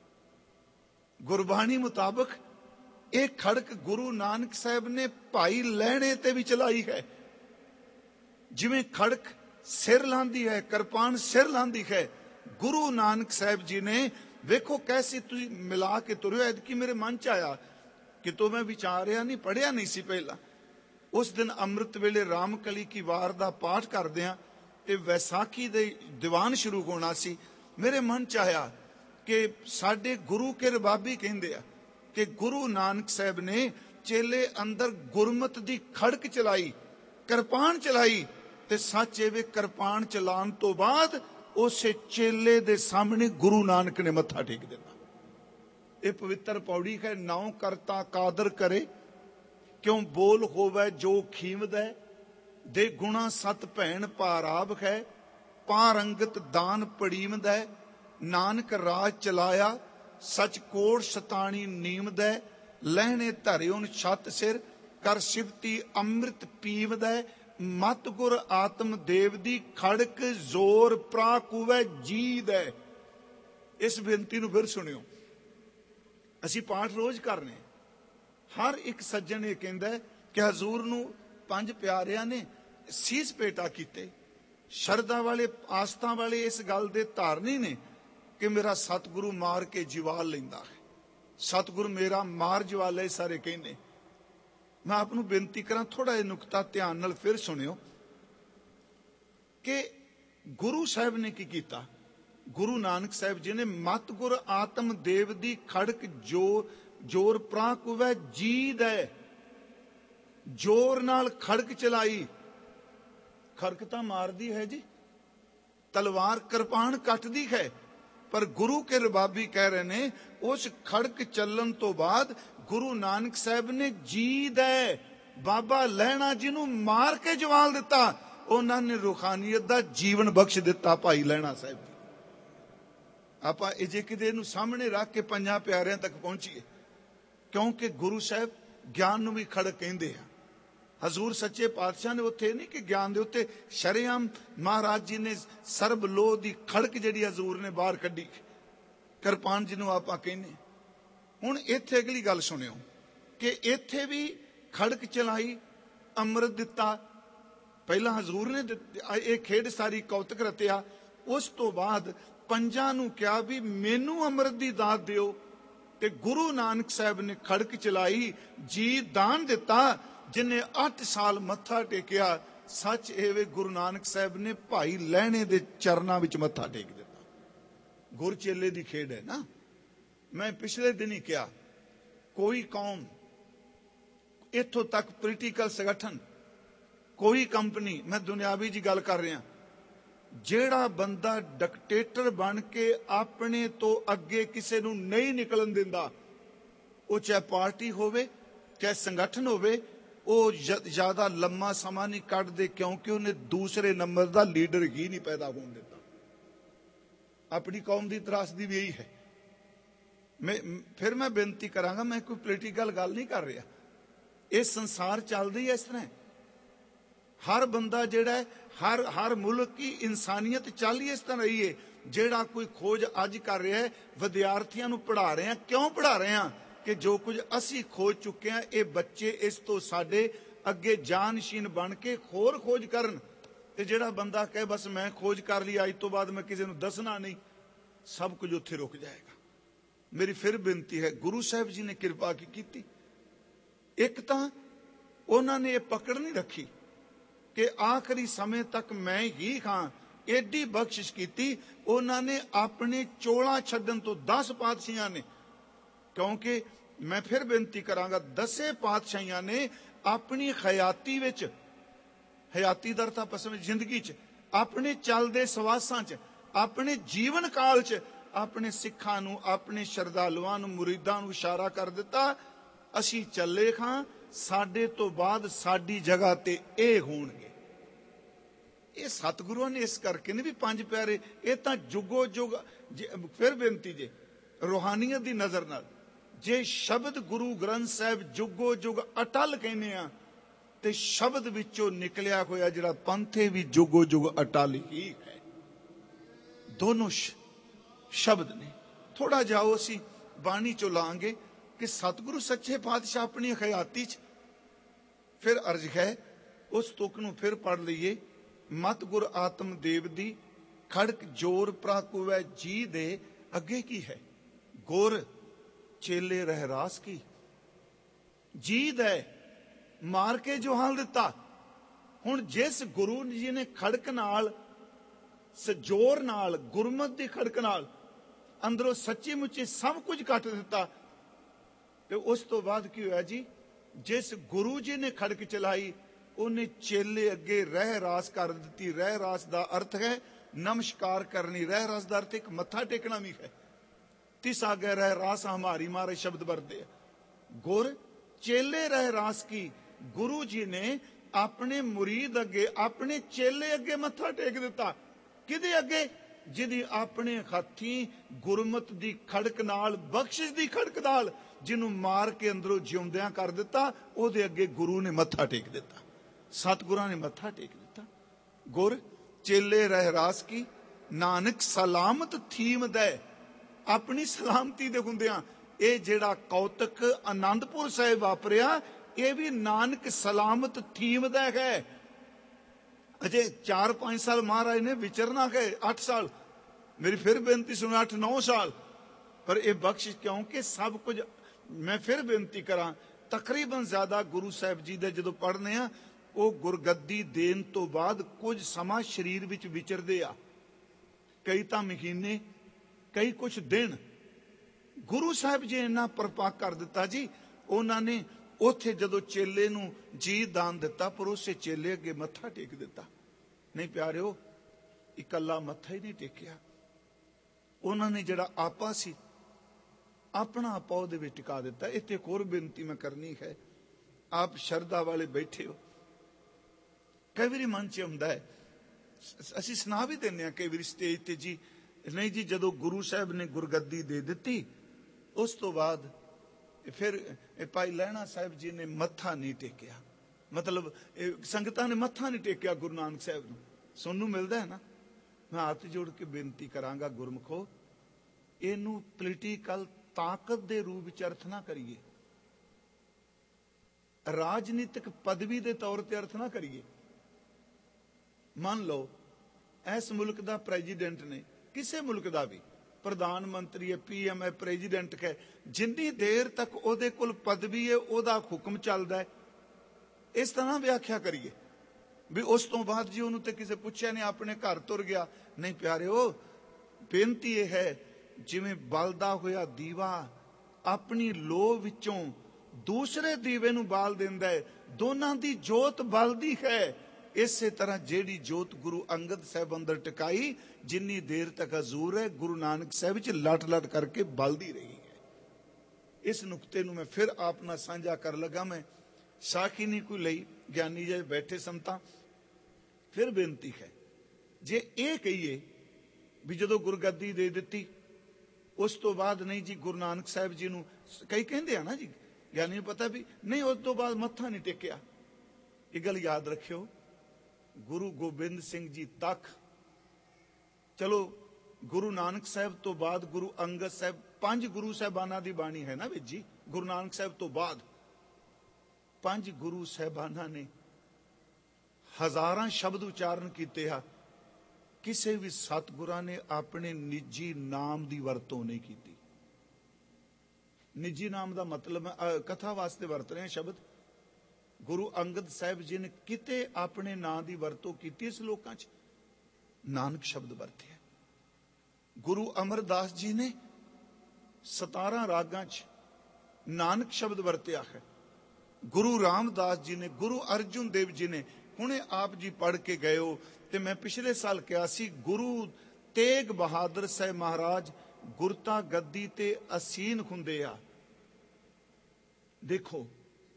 ਗੁਰਬਾਣੀ ਮੁਤਾਬਕ ਇਹ ਖੜਕ ਗੁਰੂ ਨਾਨਕ ਸਾਹਿਬ ਨੇ ਭਾਈ ਲਹਿਣੇ ਤੇ ਵੀ ਚਲਾਈ ਹੈ। ਜਿਵੇਂ ਖੜਕ ਸਿਰ ਲਾਂਦੀ ਹੈ, ਕਿਰਪਾਨ ਸਿਰ ਲਾਂਦੀ ਹੈ, ਗੁਰੂ ਨਾਨਕ ਸਾਹਿਬ ਜੀ ਨੇ ਵੇਖੋ ਕੈਸੀ ਤੁਸੀਂ ਮਿਲਾ ਕੇ ਤੁਰਿਓ। ਐਤਕੀ ਮੇਰੇ ਮਨ ਚ ਆਇਆ, ਕਿਤੋਂ ਮੈਂ ਵਿਚਾਰਿਆ ਨਹੀਂ, ਪੜਿਆ ਨਹੀਂ ਸੀ ਪਹਿਲਾਂ। ਉਸ ਦਿਨ ਅੰਮ੍ਰਿਤ ਵੇਲੇ ਰਾਮਕਲੀ ਕੀ ਵਾਰ ਦਾ ਪਾਠ ਕਰਦੇ ਆ ਤੇ ਵੈਸਾਖੀ ਦੇ ਦੀਵਾਨ ਸ਼ੁਰੂ ਹੋਣਾ ਸੀ। ਮੇਰੇ ਮਨ ਚ ਆਇਆ ਕਿ ਸਾਡੇ ਗੁਰੂ ਕੇ ਰਬਾਬੀ ਕਹਿੰਦੇ ਆ ਕਿ ਗੁਰੂ ਨਾਨਕ ਸਾਹਿਬ ਨੇ ਚੇਲੇ ਅੰਦਰ ਗੁਰਮਤ ਦੀ ਖੜਕ ਚਲਾਈ, ਕਿਰਪਾਨ ਚਲਾਈ, ਤੇ ਸੱਚ ਇਹ ਵੇ ਕਿਰਪਾਨ ਚਲਾਉਣ ਤੋਂ ਬਾਅਦ ਉਸੇ ਚੇਲੇ ਦੇ ਸਾਹਮਣੇ ਗੁਰੂ ਨਾਨਕ ਨੇ ਮੱਥਾ ਟੇਕ ਦਿੱਤਾ। ਇਹ ਪਵਿੱਤਰ ਪੌੜੀ ਹੈ, ਨਾਉ ਕਰਤਾ ਕਾਦਰ ਕਰੇ, ਕਿਉਂ ਬੋਲ ਹੋਵੇ ਜੋ ਖੀਮਦ ਹੈ, ਦੇ ਗੁਣਾ ਸਤ ਭੈਣ ਪਾਰਾਬ ਹੈ, ਪਾਰੰਗਤ ਦਾਨ ਪੜੀਮਦ ਹੈ, ਨਾਨਕ ਰਾਜ ਚਲਾਇਆ ਸਚ ਕੋੜ ਸ਼ਤਾਣੀ ਨੀਮਦ ਹੈ, ਲਹਿਣੇ ਧਰਿਉਨ ਛੱਤ ਸਿਰ ਕਰ ਸਿਵਤੀ ਅੰਮ੍ਰਿਤ ਪੀਵਦ ਹੈ, ਮਤ ਗੁਰ ਆਤਮ ਦੇਵ ਦੀ ਖੜਕ ਜ਼ੋਰ ਪ੍ਰਾਕੂਵੈ ਜੀਦ ਹੈ। ਇਸ ਬੇਨਤੀ ਨੂੰ ਫਿਰ ਸੁਣਿਓ। ਅਸੀਂ ਪਾਠ ਰੋਜ਼ ਕਰਨੇ, ਹਰ ਇੱਕ ਸੱਜਣ ਇਹ ਕਹਿੰਦਾ ਕਿ ਹਜ਼ੂਰ ਨੂੰ ਪੰਜ ਪਿਆਰਿਆਂ ਨੇ ਸੀਸ ਪੇਟਾ ਕੀਤੇ। ਸ਼ਰਧਾ ਵਾਲੇ, ਆਸਥਾ ਵਾਲੇ ਇਸ ਗੱਲ ਦੇ ਧਾਰਨੀ ਨੇ ਕਿ ਮੇਰਾ ਸਤਿਗੁਰੂ ਮਾਰ ਕੇ ਜਵਾਲ ਲੈਂਦਾ ਹੈ, ਸਤਿਗੁਰੂ ਮੇਰਾ ਮਾਰ ਜਵਾਲੇ, ਸਾਰੇ ਕਹਿੰਦੇ। ਮੈਂ ਆਪ ਨੂੰ ਬੇਨਤੀ ਕਰਾਂ ਥੋੜਾ ਜਿਹਾ ਨੁਕਤਾ ਧਿਆਨ ਨਾਲ ਫਿਰ ਸੁਣਿਓ ਕਿ ਗੁਰੂ ਸਾਹਿਬ ਨੇ ਕੀ ਕੀਤਾ। ਗੁਰੂ ਨਾਨਕ ਸਾਹਿਬ ਜੀ ਨੇ ਮਤ ਗੁਰ ਆਤਮ ਦੇਵ ਦੀ ਖੜਕ ਜੋ ਜੋਰ ਪ੍ਰਾਕੁਵੈ ਜੀਦ ਹੈ, ਜੋਰ ਨਾਲ ਖੜਕ ਚਲਾਈ। ਖੜਕ ਤਾਂ ਮਾਰਦੀ ਹੈ ਜੀ, ਤਲਵਾਰ ਕਿਰਪਾਨ ਕੱਟਦੀ ਹੈ, ਪਰ ਗੁਰੂ ਕੇ ਰਬਾਬੀ ਕਹਿ ਰਹੇ ਨੇ ਉਸ ਖੜਕ ਚੱਲਣ ਤੋਂ ਬਾਅਦ ਗੁਰੂ ਨਾਨਕ ਸਾਹਿਬ ਨੇ ਜੀਦ ਹੈ, ਬਾਬਾ ਲਹਿਣਾ ਜਿਹਨੂੰ ਮਾਰ ਕੇ ਜਵਾਲ ਦਿੱਤਾ, ਉਹਨਾਂ ਨੇ ਰੂਹਾਨੀਅਤ ਦਾ ਜੀਵਨ ਬਖਸ਼ ਦਿੱਤਾ ਭਾਈ ਲਹਿਣਾ ਸਾਹਿਬ ਜੀ। ਆਪਾਂ ਇਹ ਜੇ ਕਿਤੇ ਇਹਨੂੰ ਸਾਹਮਣੇ ਰੱਖ ਕੇ ਪੰਜਾਂ ਪਿਆਰਿਆਂ ਤੱਕ ਪਹੁੰਚੀਏ, ਕਿਉਂਕਿ ਗੁਰੂ ਸਾਹਿਬ ਗਿਆਨ ਨੂੰ ਵੀ ਖੜਕ ਕਹਿੰਦੇ ਆ। ਹਜ਼ੂਰ ਸੱਚੇ ਪਾਤਸ਼ਾਹ ਨੇ ਉੱਥੇ ਨਹੀਂ ਕਿ ਗਿਆਨ ਦੇ ਉੱਤੇ ਸ਼ਰੇਆਮ ਮਹਾਰਾਜ ਜੀ ਨੇ ਸਰਬ ਲੋਹ ਦੀ ਖੜਕ ਜਿਹੜੀ ਹਜ਼ੂਰ ਨੇ ਬਾਹਰ ਕੱਢੀ, ਕਿਰਪਾਨ ਜਿਹਨੂੰ ਆਪਾਂ ਕਹਿੰਦੇ। ਹੁਣ ਇੱਥੇ ਅਗਲੀ ਗੱਲ ਸੁਣਿਓ ਕਿ ਇੱਥੇ ਵੀ ਖੜਕ ਚਲਾਈ, ਅੰਮ੍ਰਿਤ ਦਿੱਤਾ। ਪਹਿਲਾਂ ਹਜ਼ੂਰ ਨੇ ਇਹ ਖੇਡ ਸਾਰੀ ਕੌਤਕ ਰਤਿਆ, ਉਸ ਤੋਂ ਬਾਅਦ ਪੰਜਾਂ ਨੂੰ ਕਿਹਾ ਵੀ ਮੈਨੂੰ ਅੰਮ੍ਰਿਤ ਦੀ ਦਾਤ ਦਿਓ, ਤੇ ਗੁਰੂ ਨਾਨਕ ਸਾਹਿਬ ਨੇ ਖੜਕ ਚਲਾਈ, ਜੀ ਦਾਨ ਦਿੱਤਾ। ਜਿਨੇ ਅੱਠ ਸਾਲ ਮੱਥਾ ਟੇਕਿਆ, ਸੱਚ ਇਹ ਵੇ ਗੁਰੂ ਨਾਨਕ ਸਾਹਿਬ ਨੇ ਭਾਈ ਲਹਿਣੇ ਦੇ ਚਰਨਾਂ ਵਿੱਚ ਮੱਥਾ ਟੇਕ ਦਿੱਤਾ। ਗੁਰ ਚੇਲੇ ਦੀ ਖੇਡ ਹੈ ਨਾ। ਮੈਂ ਪਿਛਲੇ ਦਿਨ ਹੀ ਕਿਹਾ, ਕੋਈ ਕੌਮ, ਇੱਥੋਂ ਤੱਕ ਪੋਲੀਟੀਕਲ ਸੰਗਠਨ, ਕੋਈ ਕੰਪਨੀ, ਮੈਂ ਦੁਨਿਆਵੀ ਜੀ ਗੱਲ ਕਰ ਰਿਹਾ, ਜਿਹੜਾ ਬੰਦਾ ਡਿਕਟੇਟਰ ਬਣ ਕੇ ਆਪਣੇ ਤੋਂ ਅੱਗੇ ਕਿਸੇ ਨੂੰ ਨਹੀਂ ਨਿਕਲਣ ਦਿੰਦਾ, ਉਹ ਚਾਹੇ ਪਾਰਟੀ ਹੋਵੇ ਚਾਹੇ ਸੰਗਠਨ ਹੋਵੇ, ਉਹ ਜ਼ਿਆਦਾ ਲੰਮਾ ਸਮਾਂ ਨਹੀਂ ਕੱਢਦੇ, ਕਿਉਂਕਿ ਉਹਨੇ ਦੂਸਰੇ ਨੰਬਰ ਦਾ ਲੀਡਰ ਹੀ ਨਹੀਂ ਪੈਦਾ ਹੋਣ ਦਿੱਤਾ। ਆਪਣੀ ਕੌਮ ਦੀ ਤਰਾਸਦੀ ਵੀ ਇਹੀ ਹੈ। ਮੈਂ ਫਿਰ ਮੈਂ ਬੇਨਤੀ ਕਰਾਂਗਾ, ਮੈਂ ਕੋਈ ਪੋਲੀਟੀਕਲ ਗੱਲ ਨਹੀਂ ਕਰ ਰਿਹਾ, ਇਹ ਸੰਸਾਰ ਚੱਲਦਾ ਹੀ ਇਸ ਤਰ੍ਹਾਂ। ਹਰ ਬੰਦਾ ਜਿਹੜਾ ਹਰ ਹਰ ਮੁਲਕ ਦੀ ਇਨਸਾਨੀਅਤ ਚੱਲ ਹੀ ਇਸ ਤਰ੍ਹਾਂ ਰਹੀ ਹੈ। ਜਿਹੜਾ ਕੋਈ ਖੋਜ ਅੱਜ ਕਰ ਰਿਹਾ ਹੈ, ਵਿਦਿਆਰਥੀਆਂ ਨੂੰ ਪੜ੍ਹਾ ਰਹੇ ਹਾਂ, ਕਿਉਂ ਪੜ੍ਹਾ ਰਹੇ ਹਾਂ ਕਿ ਜੋ ਕੁਝ ਅਸੀਂ ਖੋਜ ਚੁੱਕੇ ਹਾਂ, ਇਹ ਬੱਚੇ ਇਸ ਤੋਂ ਸਾਡੇ ਅੱਗੇ ਜਾਨਸ਼ੀਨ ਬਣ ਕੇ ਹੋਰ ਖੋਜ ਕਰਨ। ਤੇ ਜਿਹੜਾ ਬੰਦਾ ਕਹੇ ਬਸ ਮੈਂ ਖੋਜ ਕਰ ਲਈ, ਅੱਜ ਤੋਂ ਬਾਅਦ ਮੈਂ ਕਿਸੇ ਨੂੰ ਦੱਸਣਾ ਨਹੀਂ, ਸਭ ਕੁਝ ਉੱਥੇ ਰੁਕ ਜਾਏਗਾ। ਮੇਰੀ ਫਿਰ ਬੇਨਤੀ ਹੈ, ਗੁਰੂ ਸਾਹਿਬ ਜੀ ਨੇ ਕਿਰਪਾ ਕੀ ਕੀਤੀ। ਇੱਕ ਤਾਂ ਉਹਨਾਂ ਨੇ ਇਹ ਪਕੜ ਨਹੀਂ ਰੱਖੀ ਕਿ ਆਖਰੀ ਸਮੇਂ ਤੱਕ ਮੈਂ ਹੀ ਖਾਂ, एडी बख्शिश की। उन्होंने अपने चोला छड्डन तो दस पातशाहियां ने, क्योंकि मैं फिर बेनती करांगा, दसे पातशाहियां ने अपनी हयाती विच, हयाती दर तां पसम जिंदगी च, अपने चलदे सवासां च, अपने जीवन काल च अपने सिखां नूं, अपने श्रद्धालुआं नूं, मुरीदां नूं इशारा कर दिता, असीं चले खां, साडे तो बाद साडी जगह ते ਇਹ ਹੋਣਗੇ। ਇਹ ਸਤਿਗੁਰਾਂ ਨੇ ਇਸ ਕਰਕੇ ਨੇ ਵੀ ਪੰਜ ਪਿਆਰੇ ਇਹ ਤਾਂ ਜੁਗੋ ਜੁਗ। ਫਿਰ ਬੇਨਤੀ ਜੇ ਰੂਹਾਨੀਅਤ ਦੀ ਨਜ਼ਰ ਨਾਲ, ਜੇ ਸ਼ਬਦ ਗੁਰੂ ਗ੍ਰੰਥ ਸਾਹਿਬ ਜੁਗੋ ਜੁਗ ਅਟਲ ਕਹਿੰਦੇ ਆ, ਤੇ ਸ਼ਬਦ ਵਿੱਚੋਂ ਨਿਕਲਿਆ ਹੋਇਆ ਜਿਹੜਾ ਪੰਥ ਵੀ ਜੁਗੋ ਜੁਗ ਅਟਲ ਹੀ ਹੈ। ਦੋਨੋਂ ਸ਼ਬਦ ਨੇ। ਥੋੜਾ ਜਾਓ ਅਸੀਂ ਬਾਣੀ ਚੋਂ ਲਾਂਗੇ ਕਿ ਸਤਿਗੁਰੂ ਸੱਚੇ ਪਾਤਸ਼ਾਹ ਆਪਣੀ ਹਯਾਤੀ ਚ ਫਿਰ ਅਰਜ਼ ਹੈ। ਉਸ ਤੁਕ ਨੂੰ ਫਿਰ ਪੜ ਲਈਏ। ਮਤ ਗੁਰ ਆਤਮ ਦੇਵ ਦੀ ਖੜਕ ਜੋਰ ਪ੍ਰਾਕੁਵੈ ਜੀ ਦੇ ਅੱਗੇ ਕੀ ਹੈ? ਗੁਰ ਚੇਲੇ ਰਹਿ ਰਾਸ ਕੀ ਜੀ ਦੇ ਮਾਰ ਕੇ ਜੋ ਹਾਲ ਦਿੱਤਾ। ਹੁਣ ਜਿਸ ਗੁਰੂ ਜੀ ਨੇ ਖੜਕ ਨਾਲ, ਸਜੋਰ ਨਾਲ, ਗੁਰਮਤ ਦੀ ਖੜਕ ਨਾਲ ਅੰਦਰੋਂ ਸੱਚੀ ਮੁੱਚੀ ਸਭ ਕੁਝ ਕੱਟ ਦਿੱਤਾ, ਤੇ ਉਸ ਤੋਂ ਬਾਅਦ ਕੀ ਹੋਇਆ ਜੀ? ਜਿਸ ਗੁਰੂ ਜੀ ਨੇ ਖੜਕ ਚਲਾਈ ਉਹਨੇ ਚੇਲੇ ਅੱਗੇ ਰਹਿ ਰਾਸ ਕਰ ਦਿੱਤੀ। ਰਹਿ ਰਾਸ ਦਾ ਅਰਥ ਹੈ ਨਮਸਕਾਰ ਕਰਨੀ। ਰਹਿ ਰਾਸ ਦਾ ਅਰਥ ਇੱਕ ਮੱਥਾ ਟੇਕਣਾ ਵੀ ਹੈ। ਤਿਸ ਆਗੇ ਰਹਿ ਰਾਸ ਹਮਾਰੀ ਮਾਰੇ ਸ਼ਬਦ ਵਰਤੇ। ਗੁਰ ਚੇਲੇ ਰਹਿ ਰਾਸ ਕੀ, ਗੁਰੂ ਜੀ ਨੇ ਆਪਣੇ ਮੁਰੀਦ ਅੱਗੇ, ਆਪਣੇ ਚੇਲੇ ਅੱਗੇ ਮੱਥਾ ਟੇਕ ਦਿੱਤਾ। ਕਿਹਦੇ ਅੱਗੇ? ਜਿਹਦੀ ਆਪਣੇ ਹੱਥੀਂ ਗੁਰਮਤ ਦੀ ਖੜਕ ਨਾਲ, ਬਖਸ਼ਿਸ਼ ਦੀ ਖੜਕ ਨਾਲ, ਜਿਹਨੂੰ ਮਾਰ ਕੇ ਅੰਦਰੋਂ ਜਿਉਂਦਿਆਂ ਕਰ ਦਿੱਤਾ, ਉਹਦੇ ਅੱਗੇ ਗੁਰੂ ਨੇ ਮੱਥਾ ਟੇਕ ਦਿੱਤਾ। ਸਤਿਗੁਰਾਂ ਨੇ ਮੱਥਾ ਟੇਕ ਦਿੱਤਾ। ਗੁਰ ਚੇਲੇ ਰਹਿ ਰਾਸ ਕੀ, ਨਾਨਕ ਸਲਾਮਤ ਥੀਮ ਦੇ। ਆਪਣੀ ਸਲਾਮਤੀ ਦੇ ਹੁੰਦਿਆਂ ਇਹ ਜਿਹੜਾ ਕੌਤਕ ਆਨੰਦਪੁਰ ਸਾਹਿਬ ਵਾਪਰਿਆ, ਇਹ ਵੀ ਨਾਨਕ ਸਲਾਮਤ ਥੀਮ ਦਾ ਹੈ। ਅਜੇ ਚਾਰ ਪੰਜ ਸਾਲ ਮਹਾਰਾਜ ਨੇ ਵਿਚਰਨਾ ਹੈ, ਅੱਠ ਸਾਲ। ਮੇਰੀ ਫਿਰ ਬੇਨਤੀ ਸੁਣੋ, ਅੱਠ ਨੌ ਸਾਲ। ਪਰ ਇਹ ਬਖਸ਼ਿਸ਼ ਕਿਉਂਕਿ ਸਭ ਕੁਝ। ਮੈਂ ਫਿਰ ਬੇਨਤੀ ਕਰਾਂ, ਤਕਰੀਬਨ ਜ਼ਿਆਦਾ ਗੁਰੂ ਸਾਹਿਬ ਜੀ ਦੇ ਜਦੋਂ ਪੜ੍ਹਨੇ ਆ, ਉਹ ਗੁਰਗੱਦੀ ਦੇਣ ਤੋਂ ਬਾਅਦ ਕੁਝ ਸਮਾਂ ਸਰੀਰ ਵਿੱਚ ਵਿਚਰਦੇ ਆ। ਕਈ ਤਾਂ ਮਹੀਨੇ, ਕਈ ਕੁਝ ਦਿਨ। ਗੁਰੂ ਸਾਹਿਬ ਜੀ ਇੰਨਾ ਪਰਪੱਕ ਕਰ ਦਿੱਤਾ ਜੀ। ਉਹਨਾਂ ਨੇ ਉੱਥੇ ਜਦੋਂ ਚੇਲੇ ਨੂੰ ਜੀ ਦਾਨ ਦਿੱਤਾ, ਪਰ ਉਸੇ ਚੇਲੇ ਅੱਗੇ ਮੱਥਾ ਟੇਕ ਦਿੱਤਾ। ਨਹੀਂ ਪਿਆਰਿਓ, ਇਕੱਲਾ ਮੱਥਾ ਹੀ ਨਹੀਂ ਟੇਕਿਆ। ਉਹਨਾਂ ਨੇ ਜਿਹੜਾ ਆਪਾ ਸੀ, ਆਪਣਾ ਆਪਾ ਉਹਦੇ ਵਿੱਚ ਟਿਕਾ ਦਿੱਤਾ। ਇੱਥੇ ਇੱਕ ਹੋਰ ਬੇਨਤੀ ਮੈਂ ਕਰਨੀ ਹੈ। ਆਪ ਸ਼ਰਧਾ ਵਾਲੇ ਬੈਠੇ ਹੋ, ਕਈ ਵਾਰੀ ਮਨ ਚ ਹੁੰਦਾ ਹੈ, ਅਸੀਂ ਸੁਣਾ ਵੀ ਦਿੰਦੇ ਹਾਂ ਕਈ ਵਾਰੀ ਸਟੇਜ ਤੇ ਜੀ, ਨਹੀਂ ਜੀ ਜਦੋਂ ਗੁਰੂ ਸਾਹਿਬ ਨੇ ਗੁਰਗੱਦੀ ਦੇ ਦਿੱਤੀ, ਉਸ ਤੋਂ ਬਾਅਦ ਫਿਰ ਭਾਈ ਲਹਿਣਾ ਸਾਹਿਬ ਜੀ ਨੇ ਮੱਥਾ ਨਹੀਂ ਟੇਕਿਆ। ਮਤਲਬ ਸੰਗਤਾਂ ਨੇ ਮੱਥਾ ਨਹੀਂ ਟੇਕਿਆ ਗੁਰੂ ਨਾਨਕ ਸਾਹਿਬ ਨੂੰ। ਸੁਣਨ ਨੂੰ ਮਿਲਦਾ ਹੈ ਨਾ। ਮੈਂ ਹੱਥ ਜੋੜ ਕੇ ਬੇਨਤੀ ਕਰਾਂਗਾ, ਗੁਰਮਖੋ, ਇਹਨੂੰ ਪੋਲੀਟੀਕਲ ਤਾਕਤ ਦੇ ਰੂਪ ਵਿੱਚ ਅਰਥ ਨਾ ਕਰੀਏ, ਰਾਜਨੀਤਿਕ ਪਦਵੀ ਦੇ ਤੌਰ ਤੇ ਅਰਥ ਨਾ ਕਰੀਏ। ਮੰਨ ਲਓ ਇਸ ਮੁਲਕ ਦਾ ਪ੍ਰੈਜ਼ੀਡੈਂਟ ਨੇ, ਕਿਸੇ ਮੁਲਕ ਦਾ ਵੀ ਪ੍ਰਧਾਨ ਮੰਤਰੀ ਹੈ, ਪੀ ਐਮ ਹੈ, ਪ੍ਰੈਜ਼ੀਡੈਂਟ ਹੈ, ਜਿੰਨੀ ਦੇਰ ਤੱਕ ਉਹਦੇ ਕੋਲ ਪਦਵੀ ਹੈ, ਉਹਦਾ ਹੁਕਮ ਚੱਲਦਾ ਹੈ। ਇਸ ਤਰ੍ਹਾਂ ਵਿਆਖਿਆ ਕਰੀਏ ਵੀ ਉਸ ਤੋਂ ਬਾਅਦ ਜੀ ਉਹਨੂੰ ਤੇ ਕਿਸੇ ਪੁੱਛਿਆ ਨਹੀਂ, ਆਪਣੇ ਘਰ ਤੁਰ ਗਿਆ। ਨਹੀਂ ਪਿਆਰਿਓ, ਬੇਨਤੀ ਇਹ ਹੈ, ਜਿਵੇਂ ਬਲਦਾ ਹੋਇਆ ਦੀਵਾ ਆਪਣੀ ਲੋਹ ਵਿੱਚੋਂ ਦੂਸਰੇ ਦੀਵੇ ਨੂੰ ਬਾਲ ਦਿੰਦਾ ਹੈ, ਦੋਨਾਂ ਦੀ ਜੋਤ ਬਲਦੀ ਹੈ। ਇਸੇ ਤਰ੍ਹਾਂ ਜਿਹੜੀ ਜੋਤ ਗੁਰੂ ਅੰਗਦ ਸਾਹਿਬ ਅੰਦਰ ਟਿਕਾਈ, ਜਿੰਨੀ ਦੇਰ ਤੱਕ ਹਜ਼ੂਰ ਹੈ, ਗੁਰੂ ਨਾਨਕ ਸਾਹਿਬ ਵਿੱਚ ਲਟ ਲਟ ਕਰਕੇ ਬਲਦੀ ਰਹੀ ਹੈ। ਇਸ ਨੁਕਤੇ ਨੂੰ ਮੈਂ ਫਿਰ ਆਪ ਨਾਲ ਸਾਂਝਾ ਕਰ ਲਗਾ। ਮੈਂ ਸਾਖੀ ਨਹੀਂ ਕੋਈ ਲਈ, ਗਿਆਨੀ ਜੀ ਬੈਠੇ ਸੰਤਾਂ। ਫਿਰ ਬੇਨਤੀ ਹੈ, ਜੇ ਇਹ ਕਹੀਏ ਵੀ ਜਦੋਂ ਗੁਰਗੱਦੀ ਦੇ ਦਿੱਤੀ, ਉਸ ਤੋਂ ਬਾਅਦ ਨਹੀਂ ਜੀ ਗੁਰੂ ਨਾਨਕ ਸਾਹਿਬ ਜੀ ਨੂੰ, ਕਈ ਕਹਿੰਦੇ ਆ ਨਾ ਜੀ, ਗਿਆਨੀ ਨੂੰ ਪਤਾ ਵੀ ਨਹੀਂ, ਉਸ ਤੋਂ ਬਾਅਦ ਮੱਥਾ ਨਹੀਂ ਟੇਕਿਆ। ਇਹ ਗੱਲ ਯਾਦ ਰੱਖਿਓ, ਗੁਰੂ ਗੋਬਿੰਦ ਸਿੰਘ ਜੀ ਤੱਕ, ਚਲੋ ਗੁਰੂ ਨਾਨਕ ਸਾਹਿਬ ਤੋਂ ਬਾਅਦ ਗੁਰੂ ਅੰਗਦ ਸਾਹਿਬ, ਪੰਜ ਗੁਰੂ ਸਾਹਿਬਾਨਾਂ ਦੀ ਬਾਣੀ ਹੈ ਨਾ ਵਿੱਚ ਜੀ। ਗੁਰੂ ਨਾਨਕ ਸਾਹਿਬ ਤੋਂ ਬਾਅਦ ਪੰਜ ਗੁਰੂ ਸਾਹਿਬਾਨਾਂ ਨੇ ਹਜ਼ਾਰਾਂ ਸ਼ਬਦ ਉਚਾਰਨ ਕੀਤੇ ਆ। ਕਿਸੇ ਵੀ ਸਤਿਗੁਰਾਂ ਨੇ ਆਪਣੇ ਨਿੱਜੀ ਨਾਮ ਦੀ ਵਰਤੋਂ ਨਹੀਂ ਕੀਤੀ। ਨਿੱਜੀ ਨਾਮ ਦਾ ਮਤਲਬ ਕਥਾ ਵਾਸਤੇ ਵਰਤ ਰਹੇ ਸ਼ਬਦ। ਗੁਰੂ ਅੰਗਦ ਸਾਹਿਬ ਜੀ ਨੇ ਕਿਤੇ ਆਪਣੇ ਨਾਂ ਦੀ ਵਰਤੋਂ ਕੀਤੀ ਇਸ ਲੋਕਾਂ 'ਚ? ਨਾਨਕ ਸ਼ਬਦ ਵਰਤਿਆ। ਗੁਰੂ ਅਮਰਦਾਸ ਜੀ ਨੇ ਸਤਾਰਾਂ ਰਾਗਾਂ 'ਚ ਨਾਨਕ ਸ਼ਬਦ ਵਰਤਿਆ ਹੈ। ਗੁਰੂ ਰਾਮਦਾਸ ਜੀ ਨੇ, ਗੁਰੂ ਅਰਜੁਨ ਦੇਵ ਜੀ ਨੇ, ਹੁਣੇ ਆਪ ਜੀ ਪੜ੍ਹ ਕੇ ਗਏ ਹੋ। ਤੇ ਮੈਂ ਪਿਛਲੇ ਸਾਲ ਕਿਹਾ ਸੀ, ਗੁਰੂ ਤੇਗ ਬਹਾਦਰ ਸਾਹਿਬ ਮਹਾਰਾਜ ਗੁਰਤਾ ਗੱਦੀ ਤੇ ਅਸੀਨ ਹੁੰਦੇ ਆ। ਦੇਖੋ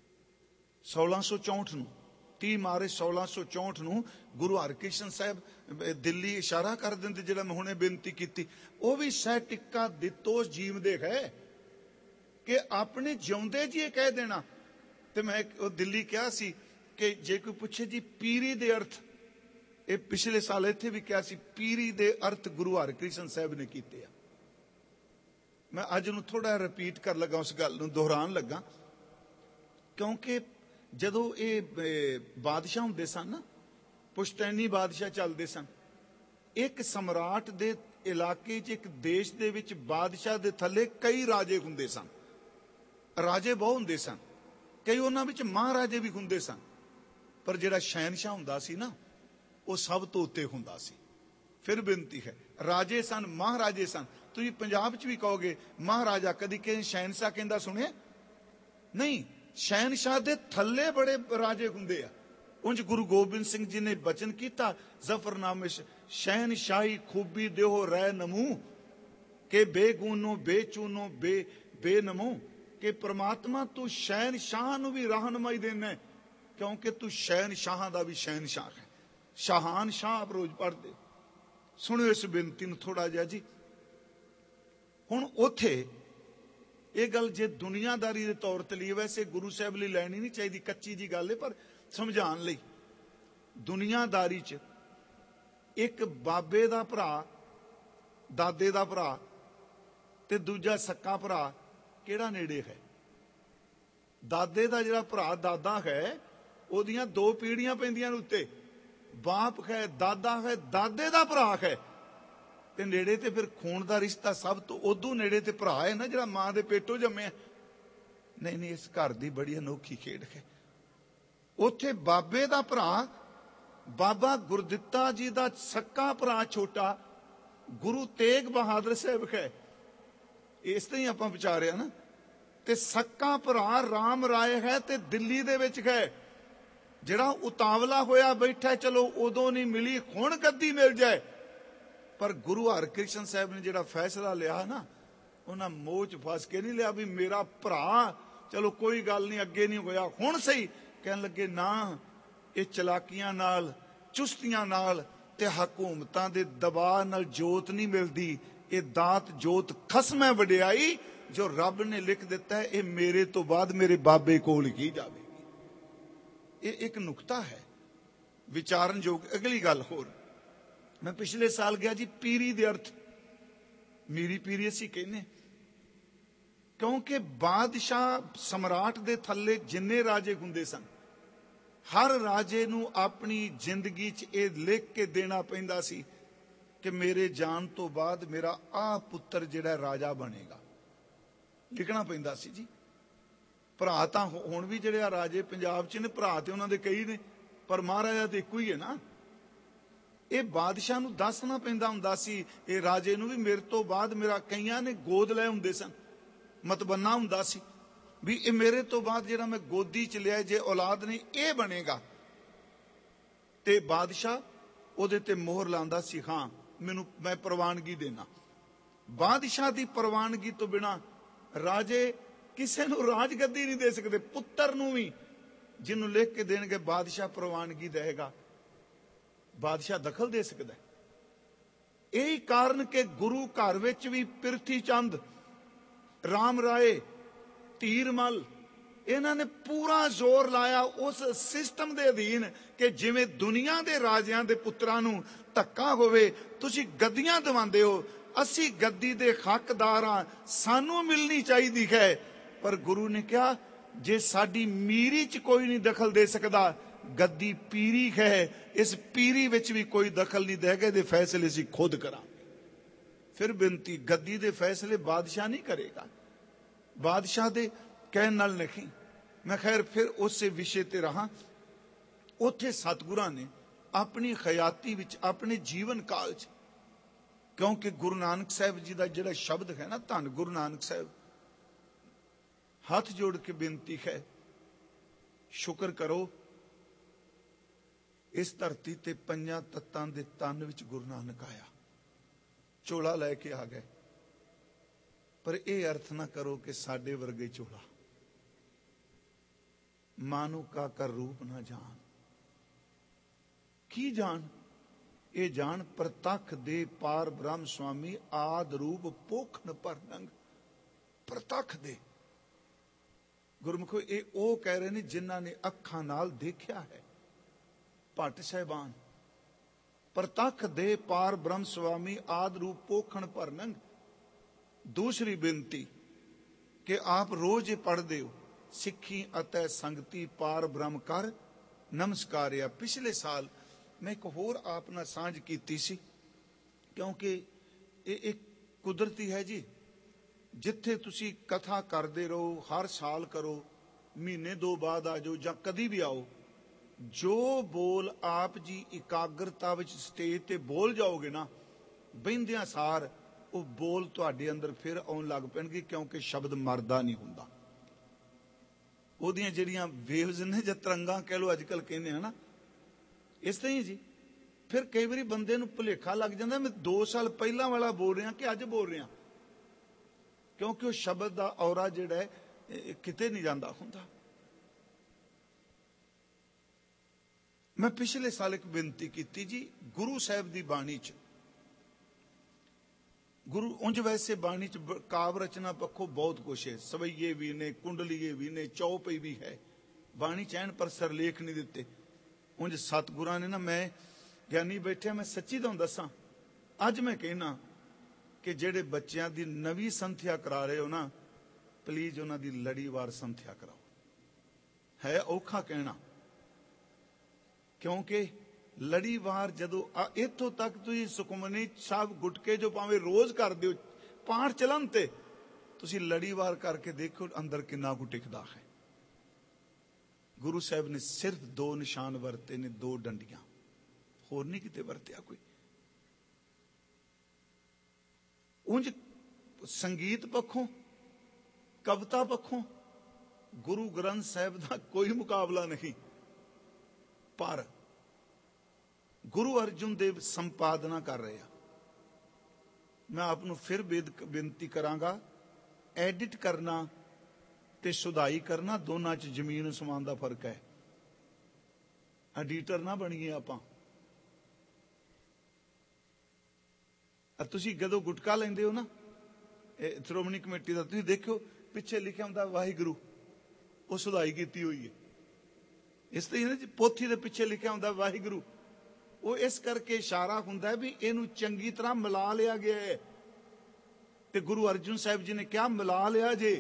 ਸੋਲਾਂ ਸੌ ਚੌਂਹਠ ਨੂੰ, ਤੀਹ ਮਾਰਚ ਸੋਲਾਂ ਸੌ ਚੌਂਹਠ ਨੂੰ ਗੁਰੂ ਹਰਕ੍ਰਿਸ਼ਨ ਸਾਹਿਬ ਦਿੱਲੀ ਇਸ਼ਾਰਾ ਕਰ ਦਿੰਦੇ, ਜਿਹੜਾ ਮੈਂ ਹੁਣੇ ਬੇਨਤੀ ਕੀਤੀ। ਉਹ ਵੀ ਸਹਿ ਟਿੱਕਾ ਦਿੱਤੋ ਜੀਵ ਦੇ ਹੈ ਕਿ ਆਪਣੇ ਜਿਉਂਦੇ ਜੀ ਇਹ ਕਹਿ ਦੇਣਾ। ਤੇ ਮੈਂ ਉਹ ਦਿੱਲੀ ਕਿਹਾ ਸੀ ਕਿ ਜੇ ਕੋਈ ਪੁੱਛੇ ਜੀ ਪੀਰੀ ਦੇ ਅਰਥ, ਇਹ ਪਿਛਲੇ ਸਾਲ ਇੱਥੇ ਵੀ ਕਿਹਾ ਸੀ, ਪੀਰੀ ਦੇ ਅਰਥ ਗੁਰੂ ਹਰਕ੍ਰਿਸ਼ਨ ਸਾਹਿਬ ਨੇ ਕੀਤੇ ਆ। ਮੈਂ ਅੱਜ ਨੂੰ ਥੋੜਾ ਰਿਪੀਟ ਕਰ ਲੱਗਾ, ਉਸ ਗੱਲ ਨੂੰ ਦੁਹਰਾਉਣ ਲੱਗਾ, ਕਿਉਂਕਿ ਜਦੋਂ ਇਹ ਬਾਦਸ਼ਾਹ ਹੁੰਦੇ ਸਨ ਨਾ, ਪੁਸ਼ਤੈਨੀ ਬਾਦਸ਼ਾਹ ਚੱਲਦੇ ਸਨ, ਇੱਕ ਸਮਰਾਟ ਦੇ ਇਲਾਕੇ 'ਚ, ਇੱਕ ਦੇਸ਼ ਦੇ ਵਿੱਚ ਬਾਦਸ਼ਾਹ ਦੇ ਥੱਲੇ ਕਈ ਰਾਜੇ ਹੁੰਦੇ ਸਨ। ਰਾਜੇ ਬਹੁਤ ਹੁੰਦੇ ਸਨ, ਕਈ ਉਹਨਾਂ ਵਿੱਚ ਮਹਾਰਾਜੇ ਵੀ ਹੁੰਦੇ ਸਨ, ਪਰ ਜਿਹੜਾ ਸ਼ਹਿਨਸ਼ਾਹ ਹੁੰਦਾ ਸੀ ਨਾ, ਉਹ ਸਭ ਤੋਂ ਉੱਤੇ ਹੁੰਦਾ ਸੀ। ਫਿਰ ਬੇਨਤੀ ਹੈ, ਰਾਜੇ ਸਨ, ਮਹਾਰਾਜੇ ਸਨ। ਤੁਸੀਂ ਪੰਜਾਬ 'ਚ ਵੀ ਕਹੋਗੇ ਮਹਾਰਾਜਾ, ਕਦੀ ਕਿਸੇ ਸ਼ਹਿਨਸ਼ਾਹ ਕਹਿੰਦਾ ਸੁਣਿਆ ਨਹੀਂ। ਸ਼ਹਿਨਸ਼ਾਹ ਦੇ ਥੱਲੇ ਬੜੇ ਰਾਜੇ ਹੁੰਦੇ ਆ। ਉਂਝ ਗੁਰੂ ਗੋਬਿੰਦ ਸਿੰਘ ਜੀ ਨੇ ਬਚਨ ਕੀਤਾ ਜ਼ਫਰਨਾਮੇ, ਸ਼ਹਿਨਸ਼ਾਹੀ ਖੂਬੀ ਦੇਹੋ ਰਹਿ ਨਮੂ ਕਿ ਬੇਗੂਨੋ ਬੇਚੂਨੋ ਬੇ ਬੇਨਮੂ, ਕਿ ਪ੍ਰਮਾਤਮਾ ਤੂੰ ਸ਼ਹਿਨਸ਼ਾਹ ਨੂੰ ਵੀ ਰਹਿਨਮਾਈ ਦੇਣਾ, ਕਿਉਂਕਿ ਤੂੰ ਸ਼ਹਿਨਸ਼ਾਹਾਂ ਦਾ ਵੀ ਸ਼ਹਿਨਸ਼ਾਹ ਹੈ। ਸ਼ਾਹਾਨ ਸ਼ਾਹ ਆਪ ਰੋਜ਼ ਪੜ੍ਹਦੇ। ਸੁਣਿਓ ਇਸ ਬੇਨਤੀ ਨੂੰ ਥੋੜਾ ਜਿਹਾ ਜੀ। ਹੁਣ ਉੱਥੇ ਇਹ ਗੱਲ ਜੇ ਦੁਨੀਆਦਾਰੀ ਦੇ ਤੌਰ ਤੇ ਲਈ, ਵੈਸੇ ਗੁਰੂ ਸਾਹਿਬ ਲਈ ਲੈਣੀ ਨਹੀਂ ਚਾਹੀਦੀ, ਕੱਚੀ ਜੀ ਗੱਲ ਹੈ, ਪਰ ਸਮਝਾਉਣ ਲਈ, ਦੁਨੀਆਦਾਰੀ 'ਚ ਇੱਕ ਬਾਬੇ ਦਾ ਭਰਾ, ਦਾਦੇ ਦਾ ਭਰਾ ਤੇ ਦੂਜਾ ਸੱਕਾ ਭਰਾ, ਕਿਹੜਾ ਨੇੜੇ ਹੈ? ਦਾਦੇ ਦਾ ਜਿਹੜਾ ਭਰਾ ਦਾਦਾ ਹੈ, ਉਹਦੀਆਂ ਦੋ ਪੀੜ੍ਹੀਆਂ ਪੈਂਦੀਆਂ ਨੇ ਉੱਤੇ, ਬਾਪ ਹੈ, ਦਾਦਾ ਹੈ, ਦਾਦੇ ਦਾ ਭਰਾ ਹੈ। ਤੇ ਨੇੜੇ ਤੇ ਫਿਰ ਖੂਨ ਦਾ ਰਿਸ਼ਤਾ ਸਭ ਤੋਂ ਉਦੋਂ ਨੇੜੇ ਤੇ ਭਰਾ ਹੈ ਨਾ, ਜਿਹੜਾ ਮਾਂ ਦੇ ਪੇਟੋਂ ਜੰਮਿਆ। ਨਹੀਂ ਨਹੀਂ, ਇਸ ਘਰ ਦੀ ਬੜੀ ਅਨੋਖੀ ਖੇਡ ਹੈ। ਉੱਥੇ ਬਾਬੇ ਦਾ ਭਰਾ, ਬਾਬਾ ਗੁਰਦਿੱਤਾ ਜੀ ਦਾ ਸੱਕਾ ਭਰਾ ਛੋਟਾ ਗੁਰੂ ਤੇਗ ਬਹਾਦਰ ਸਾਹਿਬ ਹੈ। ਇਸ ਤਰ੍ਹਾਂ ਹੀ ਆਪਾਂ ਵਿਚਾਰਿਆ ਨਾ। ਤੇ ਸੱਕਾ ਭਰਾ ਰਾਮ ਰਾਏ ਹੈ ਤੇ ਦਿੱਲੀ ਦੇ ਵਿੱਚ ਹੈ, ਜਿਹੜਾ ਉਤਾਵਲਾ ਹੋਇਆ ਬੈਠਾ, ਚਲੋ ਉਦੋਂ ਨਹੀਂ ਮਿਲੀ, ਹੁਣ ਗੱਦੀ ਮਿਲ ਜਾਏ। ਪਰ ਗੁਰੂ ਹਰਕ੍ਰਿਸ਼ਨ ਸਾਹਿਬ ਨੇ ਜਿਹੜਾ ਫੈਸਲਾ ਲਿਆ ਨਾ, ਉਹਨਾਂ ਮੋਹ 'ਚ ਫਸ ਕੇ ਨਹੀਂ ਲਿਆ ਵੀ ਮੇਰਾ ਭਰਾ, ਚਲੋ ਕੋਈ ਗੱਲ ਨਹੀਂ, ਅੱਗੇ ਨਹੀਂ ਹੋਇਆ, ਹੁਣ ਸਹੀ। ਕਹਿਣ ਲੱਗੇ ਨਾ, ਇਹ ਚਲਾਕੀਆਂ ਨਾਲ, ਚੁਸਤੀਆਂ ਨਾਲ ਤੇ ਹਕੂਮਤਾਂ ਦੇ ਦਬਾਅ ਨਾਲ ਜੋਤ ਨਹੀਂ ਮਿਲਦੀ। ਇਹ ਦਾਤ ਜੋਤ ਖਸਮੈ ਵਡਿਆਈ ਜੋ ਰੱਬ ਨੇ ਲਿਖ ਦਿੱਤਾ ਹੈ, ਇਹ ਮੇਰੇ ਤੋਂ ਬਾਅਦ ਮੇਰੇ ਬਾਬੇ ਕੋਲ ਹੀ ਜਾਵੇਗੀ। ਇਹ ਇੱਕ ਨੁਕਤਾ ਹੈ ਵਿਚਾਰਨਯੋਗ। ਅਗਲੀ ਗੱਲ ਹੋਰ, ਮੈਂ ਪਿਛਲੇ ਸਾਲ ਗਿਆ ਜੀ, ਪੀਰੀ ਦੇ ਅਰਥ, ਮੀਰੀ ਪੀਰੀ ਅਸੀਂ ਕਹਿੰਦੇ, ਕਿਉਂਕਿ ਬਾਦਸ਼ਾਹ ਸਮਰਾਟ ਦੇ ਥੱਲੇ ਜਿੰਨੇ ਰਾਜੇ ਹੁੰਦੇ ਸਨ, ਹਰ ਰਾਜੇ ਨੂੰ ਆਪਣੀ ਜ਼ਿੰਦਗੀ 'ਚ ਇਹ ਲਿਖ ਕੇ ਦੇਣਾ ਪੈਂਦਾ ਸੀ ਕਿ ਮੇਰੇ ਜਾਣ ਤੋਂ ਬਾਅਦ ਮੇਰਾ ਆਹ ਪੁੱਤਰ ਜਿਹੜਾ ਰਾਜਾ ਬਣੇਗਾ। ਲਿਖਣਾ ਪੈਂਦਾ ਸੀ ਜੀ। ਭਰਾ ਤਾਂ ਹੁਣ ਵੀ ਜਿਹੜੇ ਆ ਰਾਜੇ ਪੰਜਾਬ 'ਚ ਨੇ, ਭਰਾ ਤੇ ਉਹਨਾਂ ਦੇ ਕਈ ਨੇ, ਪਰ ਮਹਾਰਾਜਾ ਤੇ ਇੱਕੋ ਹੀ ਹੈ ਨਾ। ਇਹ ਬਾਦਸ਼ਾਹ ਨੂੰ ਦੱਸਣਾ ਪੈਂਦਾ ਹੁੰਦਾ ਸੀ, ਇਹ ਰਾਜੇ ਨੂੰ ਵੀ, ਮੇਰੇ ਤੋਂ ਬਾਅਦ ਮੇਰਾ, ਕਈਆਂ ਨੇ ਗੋਦ ਲਏ ਹੁੰਦੇ ਸਨ, ਮਤਬੰਨਾ ਹੁੰਦਾ ਸੀ ਵੀ ਇਹ ਮੇਰੇ ਤੋਂ ਬਾਅਦ ਜਿਹੜਾ ਮੈਂ ਗੋਦੀ 'ਚ ਲਿਆ, ਜੇ ਔਲਾਦ ਨਹੀਂ, ਇਹ ਬਣੇਗਾ। ਤੇ ਬਾਦਸ਼ਾਹ ਉਹਦੇ ਤੇ ਮੋਹਰ ਲਾਉਂਦਾ ਸੀ, ਹਾਂ ਮੈਨੂੰ, ਮੈਂ ਪ੍ਰਵਾਨਗੀ ਦੇਣਾ। ਬਾਦਸ਼ਾਹ ਦੀ ਪ੍ਰਵਾਨਗੀ ਤੋਂ ਬਿਨਾਂ ਰਾਜੇ ਕਿਸੇ ਨੂੰ ਰਾਜਗੱਦੀ ਨਹੀਂ ਦੇ ਸਕਦੇ। ਪੁੱਤਰ ਨੂੰ ਵੀ ਜਿਹਨੂੰ ਲਿਖ ਕੇ ਦੇਣਗੇ ਬਾਦਸ਼ਾਹ ਪ੍ਰਵਾਨਗੀ ਦੇਗਾ, ਬਾਦਸ਼ਾਹ ਦਖਲ ਦੇ ਸਕਦਾ। ਇਹੀ ਕਾਰਨ ਕਿ ਗੁਰੂ ਘਰ ਵਿੱਚ ਵੀ ਪ੍ਰਿਥੀ ਚੰਦ, ਰਾਮ ਰਾਏ, ਧੀਰਮਲ, ਇਹਨਾਂ ਨੇ ਪੂਰਾ ਜ਼ੋਰ ਲਾਇਆ ਉਸ ਸਿਸਟਮ ਦੇ ਅਧੀਨ ਕਿ ਜਿਵੇਂ ਦੁਨੀਆ ਦੇ ਰਾਜਿਆਂ ਦੇ ਪੁੱਤਰਾਂ ਨੂੰ ਧੱਕਾ ਹੋਵੇ, ਤੁਸੀਂ ਗੱਦੀਆਂ ਦਿਵਾਉਂਦੇ ਹੋ, ਅਸੀਂ ਗੱਦੀ ਦੇ ਹੱਕਦਾਰ ਹਾਂ, ਸਾਨੂੰ ਮਿਲਣੀ ਚਾਹੀਦੀ ਹੈ। ਪਰ ਗੁਰੂ ਨੇ ਕਿਹਾ ਜੇ ਸਾਡੀ ਮੀਰੀ 'ਚ ਕੋਈ ਨਹੀਂ ਦਖਲ ਦੇ ਸਕਦਾ, ਗੱਦੀ ਪੀਰੀ ਹੈ, ਇਸ ਪੀਰੀ ਵਿੱਚ ਵੀ ਕੋਈ ਦਖਲ ਨਹੀਂ ਦੇਗਾ, ਇਹਦੇ ਫੈਸਲੇ ਅਸੀਂ ਖੁਦ ਕਰਾਂਗੇ। ਫਿਰ ਬੇਨਤੀ, ਗੱਦੀ ਦੇ ਫੈਸਲੇ ਬਾਦਸ਼ਾਹ ਨਹੀਂ ਕਰੇਗਾ, ਬਾਦਸ਼ਾਹ ਦੇ ਕਹਿਣ ਨਾਲ ਨਹੀਂ। ਮੈਂ ਖੈਰ ਫਿਰ ਉਸੇ ਵਿਸ਼ੇ ਤੇ ਰਹਾ। ਉੱਥੇ ਸਤਿਗੁਰਾਂ ਨੇ अपनी खयाती विच, अपने जीवन काल च। क्योंकि गुरु नानक साहब जी का जिहड़ा शब्द है ना, धन गुरु नानक साहब, हाथ जोड़ के बेनती है, शुक्र करो इस धरती ते पंजां तत्तां दे तन विच गुरु नानक आया, झोला लैके आ गए। पर यह अर्थ ना करो कि साडे वर्गे झोला, मानो का कर रूप ना जान। की जान? ये जान प्रतख दे पार ब्रह्म स्वामी आद रूप पोखन पर नंग। प्रतख दे गुरमुखो, ये ओ कह रहे ने जिन्हां ने अखां नाल देखिया है। भट्ट साहिबान, प्रतख दे पार ब्रह्म स्वामी आद रूप पोखन पर नंग। दूसरी बेनती कि आप रोज पढ़ते हो, सिखी अतै संगति पार ब्रह्म कर नमस्कारिया। पिछले साल मैं एक होर आप नाल सांझ कीती सी, क्योंकि ये एक कुदरती है जी। जिथे तुसी कथा करते रहो, हर साल करो, महीने दो बाद आ जाओ जां कदी भी आओ, जो बोल आप जी इकाग्रता विच स्टेज ते बोल जाओगे ना, बहिंदियां सार वो बोल तुहाडे अंदर फिर आउण लग पैणगे, क्योंकि शब्द मरदा नहीं हुंदा। ओहदियां जिहड़ियां वेव्स ने जां तरंगां कह लो अजकल कहने हैं ना, इस तरह ही जी। फिर कई बार बंदे नूं भुलेखा लग जाता मैं दो साल पहला वाला बोल रहा कि अज बोल रहा, क्योंकि वो शब्द का औरा जिहड़ा है किते नहीं जाता हुंदा। मैं पिछले साल एक बेनती की जी, गुरु साहब की बाणी च, गुरु उंज वैसे बाणी च काव्य रचना पक्षों बहुत कुछ है, सवैये भी ने, कुंडलीए भी ने, चौपई भी है, बाणी चैन पर सरलेख नहीं दिते। उंज सतगुरां ने ना, मैं ज्ञानी बैठे, मैं सच्ची तुहानूं दसां, अज मैं कहना कि जेड़े बच्चों की नवी संथ्या करा रहे हो ना, प्लीज उन्हां दी लड़ीवार संथ्या कराओ। है औखा कहना, क्योंकि लड़ीवार जदों इत्थों तक तुसीं सुखमनी साहब गुटके जो भावें रोज कर दिओ, पाठ चलन ते तुसीं लड़ीवार करके देखो अंदर किन्ना कुछ टिकदा है। गुरु साहब ने सिर्फ दो निशान वरते ने, दो डंडियां, होर नहीं किते वरतिया कोई। उंज संगीत पक्षों, कविता पक्षों गुरु ग्रंथ साहब का कोई मुकाबला नहीं, पर गुरु अर्जुन देव संपादना कर रहे हैं। मैं आपनों फिर बेनती करांगा, एडिट करना ते सुधाई करना दोनों च जमीन आसमान का फर्क है। एडिटर ना बनीए आपां। तुसीं जदों गुटका लेंदे हो ना, श्रोमणी कमेटी का, तुसीं देखो पिछे लिखा हुंदा वाहिगुरू, वो सुधाई की हुई है। इस तरह ना पोथी के पिछे लिखा हुंदा वाहिगुरू, वो इस करके इशारा हुंदा भी इनू चंगी तरह मिला लिया गया है। ते गुरु अर्जुन साहब जी ने क्या मिला लिया जे।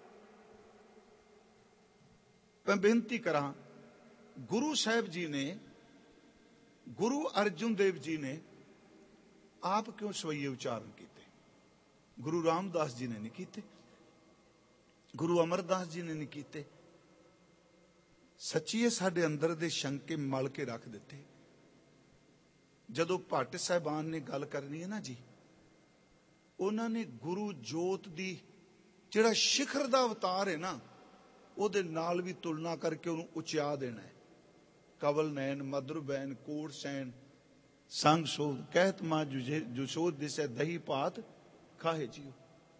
मैं बेनती करा, गुरु साहब जी ने, गुरु अर्जुन देव जी ने आप क्यों सवैये उच्चारण किए? गुरु रामदास जी ने नहीं किए, गुरु अमरदास जी ने नहीं किए। सच्चीए साडे अंदर दे शंके मल के रख दिते। जदों भट्ट साहिबान ने गल करनी है ना जी, उन्होंने गुरु जोत दी जिहड़ा शिखर दा अवतार है ना, उहदे नाल भी तुलना करके उन्होंने उचिया देना है। कवल नैन मधुर बैन कोट सैन संग सोध कहत मां जुसोद दिसे दही पात खाहे जियो।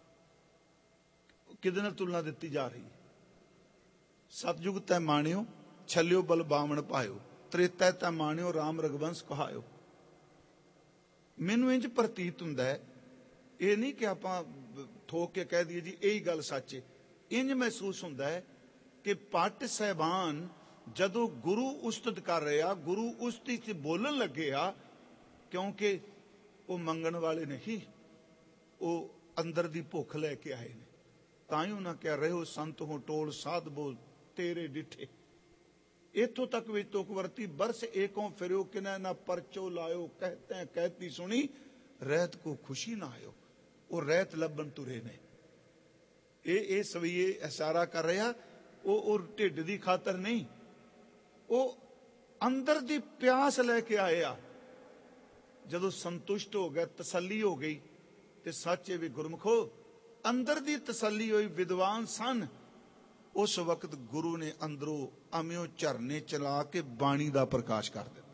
किदे नाल तुलना दी जा रही है? सतयुग तै माणियो छलियो बल बावण पायो, त्रेता तै माणियो राम रघुवंश कहायो। मैनू इंज प्रतीत हुंदा है, ये नहीं कि आप ठोक के कह दिए जी यही गल सच है। इंज महसूस हुंदा है कि भट्ट साहिबान जदों गुरु उस्तत कर रहे आ, गुरु उस्ती च बोलन लगे आ, क्योंकि वो मंगण वाले नहीं, वो अंदर दी भुख लैके आए ने। तां ही उन्हें कह रहे हो संत हो टोल साध बोल तेरे डिठे। इथों तक भी तुक वरती बरस एकों फिरो किना ना परचो लायो, कहते हैं कहती सुनी रहत को खुशी ना आयो। वो रहत लबन तुरे ने। ये ये सवैये इशारा कर रहा, वो ढिड की खातर नहीं, वो ਅੰਦਰ ਦੀ ਪਿਆਸ ਲੈ ਕੇ ਆਏ ਆ। ਜਦੋਂ ਸੰਤੁਸ਼ਟ ਹੋ ਗਏ, ਤਸੱਲੀ ਹੋ ਗਈ, ਤੇ ਸੱਚੇ ਵੀ ਗੁਰਮੁਖੋ ਅੰਦਰ ਦੀ ਤਸੱਲੀ ਹੋਈ, ਵਿਦਵਾਨ ਸਨ। ਉਸ ਵਕਤ ਗੁਰੂ ਨੇ ਅੰਦਰੋਂ ਅਮਿਓ ਝਰਨੇ ਚਲਾ ਕੇ ਬਾਣੀ ਦਾ ਪ੍ਰਕਾਸ਼ ਕਰ ਦਿੱਤਾ।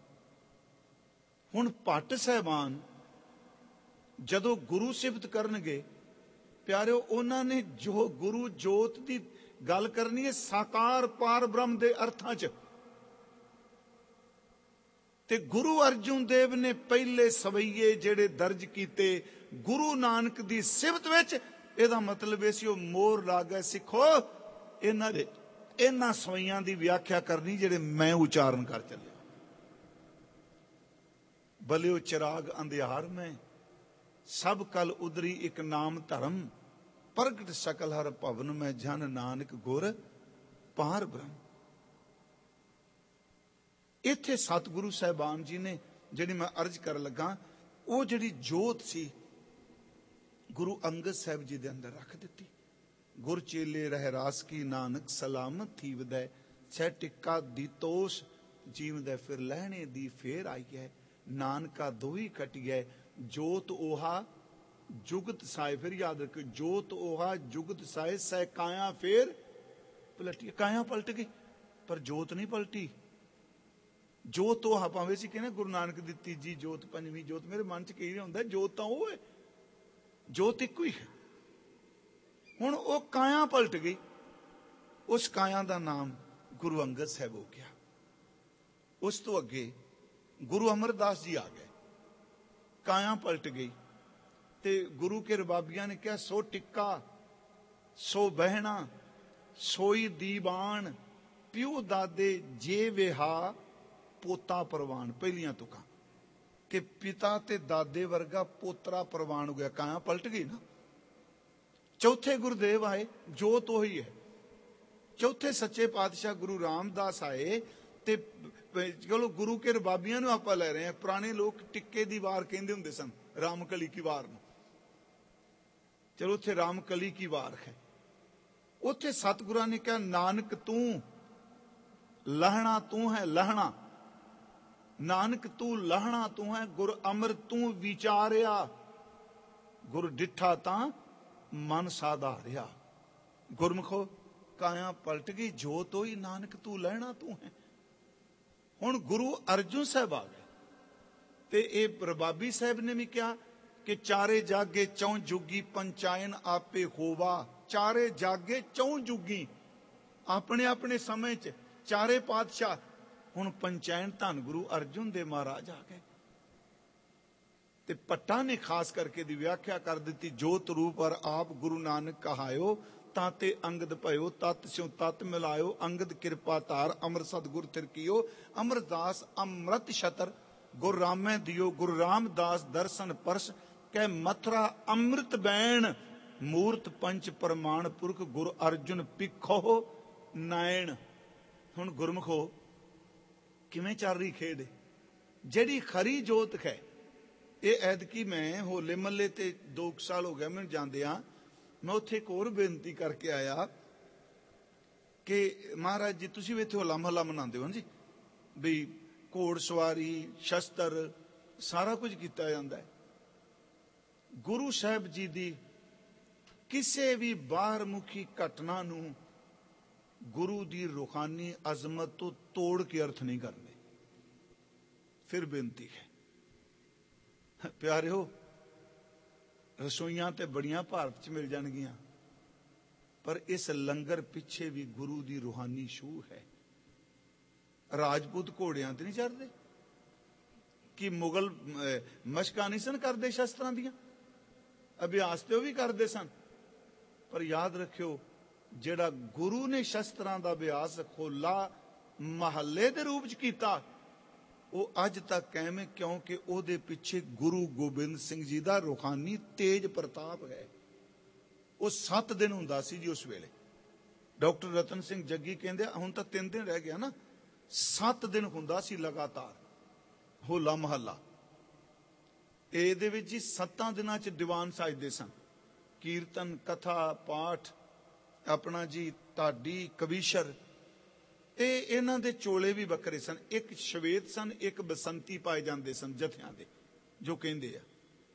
ਹੁਣ ਭੱਟ ਸਾਹਿਬਾਨ ਜਦੋਂ ਗੁਰੂ ਸਿਫਤ ਕਰਨਗੇ ਪਿਆਰਿਓ, ਉਹਨਾਂ ਨੇ ਜੋ ਗੁਰੂ ਜੋਤ ਦੀ ਗੱਲ ਕਰਨੀ ਹੈ ਸਾਕਾਰ ਪਾਰ ਬ੍ਰਹਮ ਦੇ ਅਰਥਾਂ 'ਚ। ਤੇ ਗੁਰੂ ਅਰਜੁਨ ਦੇਵ ਨੇ ਪਹਿਲੇ ਸਵਈਏ ਜਿਹੜੇ ਦਰਜ ਕੀਤੇ ਗੁਰੂ ਨਾਨਕ ਦੀ ਸਿਫਤ ਵਿੱਚ, ਇਹਦਾ ਮਤਲਬ ਇਹ ਸੀ ਉਹ ਮੋਹਰ ਲਾ ਗਏ, ਸਿੱਖੋ ਇਹਨਾਂ ਦੇ ਇਹਨਾਂ ਸਵਈਆਂ ਦੀ ਵਿਆਖਿਆ ਕਰਨੀ ਜਿਹੜੇ ਮੈਂ ਉਚਾਰਨ ਕਰ ਚੱਲਿਆ। ਬਲਿਓ ਚਿਰਾਗ ਅੰਧਿਆਰ ਮੈਂ, ਸਭ ਕਲ ਉਦਰੀ ਇੱਕ ਨਾਮ ਧਰਮ, ਪ੍ਰਗਟ ਸਕਲ ਹਰ ਭਵਨ ਮੈਂ, ਜਨ ਨਾਨਕ ਗੁਰ ਪਾਰ ਬ੍ਰਹਮ। ਇੱਥੇ ਸਤਿਗੁਰੂ ਸਾਹਿਬਾਨ ਜੀ ਨੇ ਜਿਹੜੀ ਮੈਂ ਅਰਜ਼ ਕਰਨ ਲੱਗਾ, ਉਹ ਜਿਹੜੀ ਜੋਤ ਸੀ ਗੁਰੂ ਅੰਗਦ ਸਾਹਿਬ ਜੀ ਦੇ ਅੰਦਰ ਰੱਖ ਦਿੱਤੀ। ਗੁਰ ਚੇਲੇ ਰਹਿ ਰਾਸ ਕੀ ਨਾਨਕ ਸਲਾਮਤ ਥੀ ਵਦੈ, ਛੇ ਟਿੱਕਾ ਦੀ ਤੋਸ ਜੀਵਦੈ, ਫਿਰ ਲਹਿਣੇ ਦੀ ਫੇਰ ਆਈ ਹੈ, ਨਾਨਕਾ ਦੋਹੀ ਕਟਿਐ, ਜੋਤ ओहा जुगत साए। फिर याद रखो, जोत ओहा जुगत साए, सह काया फिर पलटी। काया पलट गई पर जोत नहीं पलटी। जोत ओहा भावें असीं कहने गुरु नानक दी तीजी जोत, पंजवीं जोत, मेरे मन च कई हुंदा जोत तां ओह है, जोत इक्को ही है। हुण ओह काया पलट गई, उस काया दा नाम गुरु अंगद साहब हो गया। उस तो अगे गुरु अमरदास जी आ गए, काया पलट गई। ते गुरु के रबाबिया ने कहा, सो टिक्का सो बहना सोई दीवान, प्यो दादे जे विहा पोता परवान। पहलियां तुकां कि पिता ते दादे वर्गा पोतरा परवान हो गया, काया पलट गई ना। चौथे गुरुदेव आए, जोत वही है। चौथे सच्चे पातशाह गुरु रामदास आए, ते चलो गुरु के रबाबियां नूं आपां लै रहे हैं। पुराने लोग टिक्के दी वार कहंदे हुंदे सन, रामकली की वार नूं। चलो उत्थे रामकली की वार है। उत्थे सतगुरां ने कहा, नानक तू लहना तू है, लहना नानक तू लहना तू है, गुर अमर तू विचारिया, गुर डिठा तां मन साधारिया। गुरमुखो काया पलट गई, जोत होई, नानक तू लहना तू है। हुण गुरु अर्जुन साहब आ गए, ते ये रबाबी साहब ने भी कहा कि चारे जागे चौं जुगी पंचायन आपे होवा। चारे जागे चौं जुगी, अपने अपने समय च चारे पातशाह। हुण पंचायन धन गुरु अर्जुन देव महाराज आ गए। ते भट्टा ने खास करके दी व्याख्या कर दी, जोत रूप और आप गुरु नानक कहायो, ताते अंगद भयो, तत् स्यों तत् मिलायो, अंगद कृपा तार, अमर सतगुर तिरकियो, अमरदास अमृत छतर, गुरु रामै दियो, गुरु रामदास दर्शन परस, कै मथुरा अमृत बैन, मूर्त पंच प्रमाण पुरख, गुरु अर्जुन पिखो नायण। हुण गुरमुखो किवें चल रही खेड, जेड़ी खरी जोत है। ये ऐदकी मैं होले महल्ले ते दो साल हो गया मैनूं जांदियां, मैं उत्थे एक होर बेनती करके आया कि महाराज जी तुसीं भी इत्थे होला महल्ला मनांदे हो जी, भी घोड़ सवारी शस्त्र सारा कुछ किया जाता है। गुरु साहब जी दी किसी भी बाहरमुखी घटना नूं गुरु दी रूहानी अजमत तो तोड़ के अर्थ नहीं करते। फिर बेनती है प्यारिओ, रसोईयां ते बड़ियां भारत च मिल जाणगियां, पर इस लंगर पिछे भी गुरु दी रूहानी छूह है। राजपूत घोड़ियां ते नहीं चढ़ते कि मुगल मशकां नहीं सन करते शस्त्रां दियां, अभ्यास तो भी करते सन। पर याद रखियो, जेड़ा गुरु ने शस्त्रां दा अभ्यास खोला महल्ले दे रूप च कीता, वो अज तक कायम है, क्योंकि ओदे पिछे गुरु गोबिंद सिंह जी दा रूहानी तेज प्रताप है। वो सत्त दिन हुंदा सी जी उस वेले। डॉक्टर रतन सिंह जग्गी कहंदे हुण तां तीन दिन रह गया ना, सत्त दिन हुंदा सी लगातार होला महल्ला। ਇਹਦੇ ਵਿੱਚ ਜੀ ਸੱਤਾਂ ਦਿਨਾਂ ਚ ਦੀਵਾਨ ਸਾਜਦੇ ਸਨ, ਕੀਰਤਨ ਕਥਾ ਪਾਠ ਆਪਣਾ ਜੀ ਢਾਡੀ ਕਵੀਸ਼ਰ, ਤੇ ਇਹਨਾਂ ਦੇ ਚੋਲੇ ਵੀ ਵੱਖਰੇ ਸਨ, ਇੱਕ ਸ਼ਵੇਤ ਸਨ, ਇੱਕ ਬਸੰਤੀ ਪਾਏ ਜਾਂਦੇ ਸਨ ਜਥਿਆਂ ਦੇ, ਜੋ ਕਹਿੰਦੇ ਆ।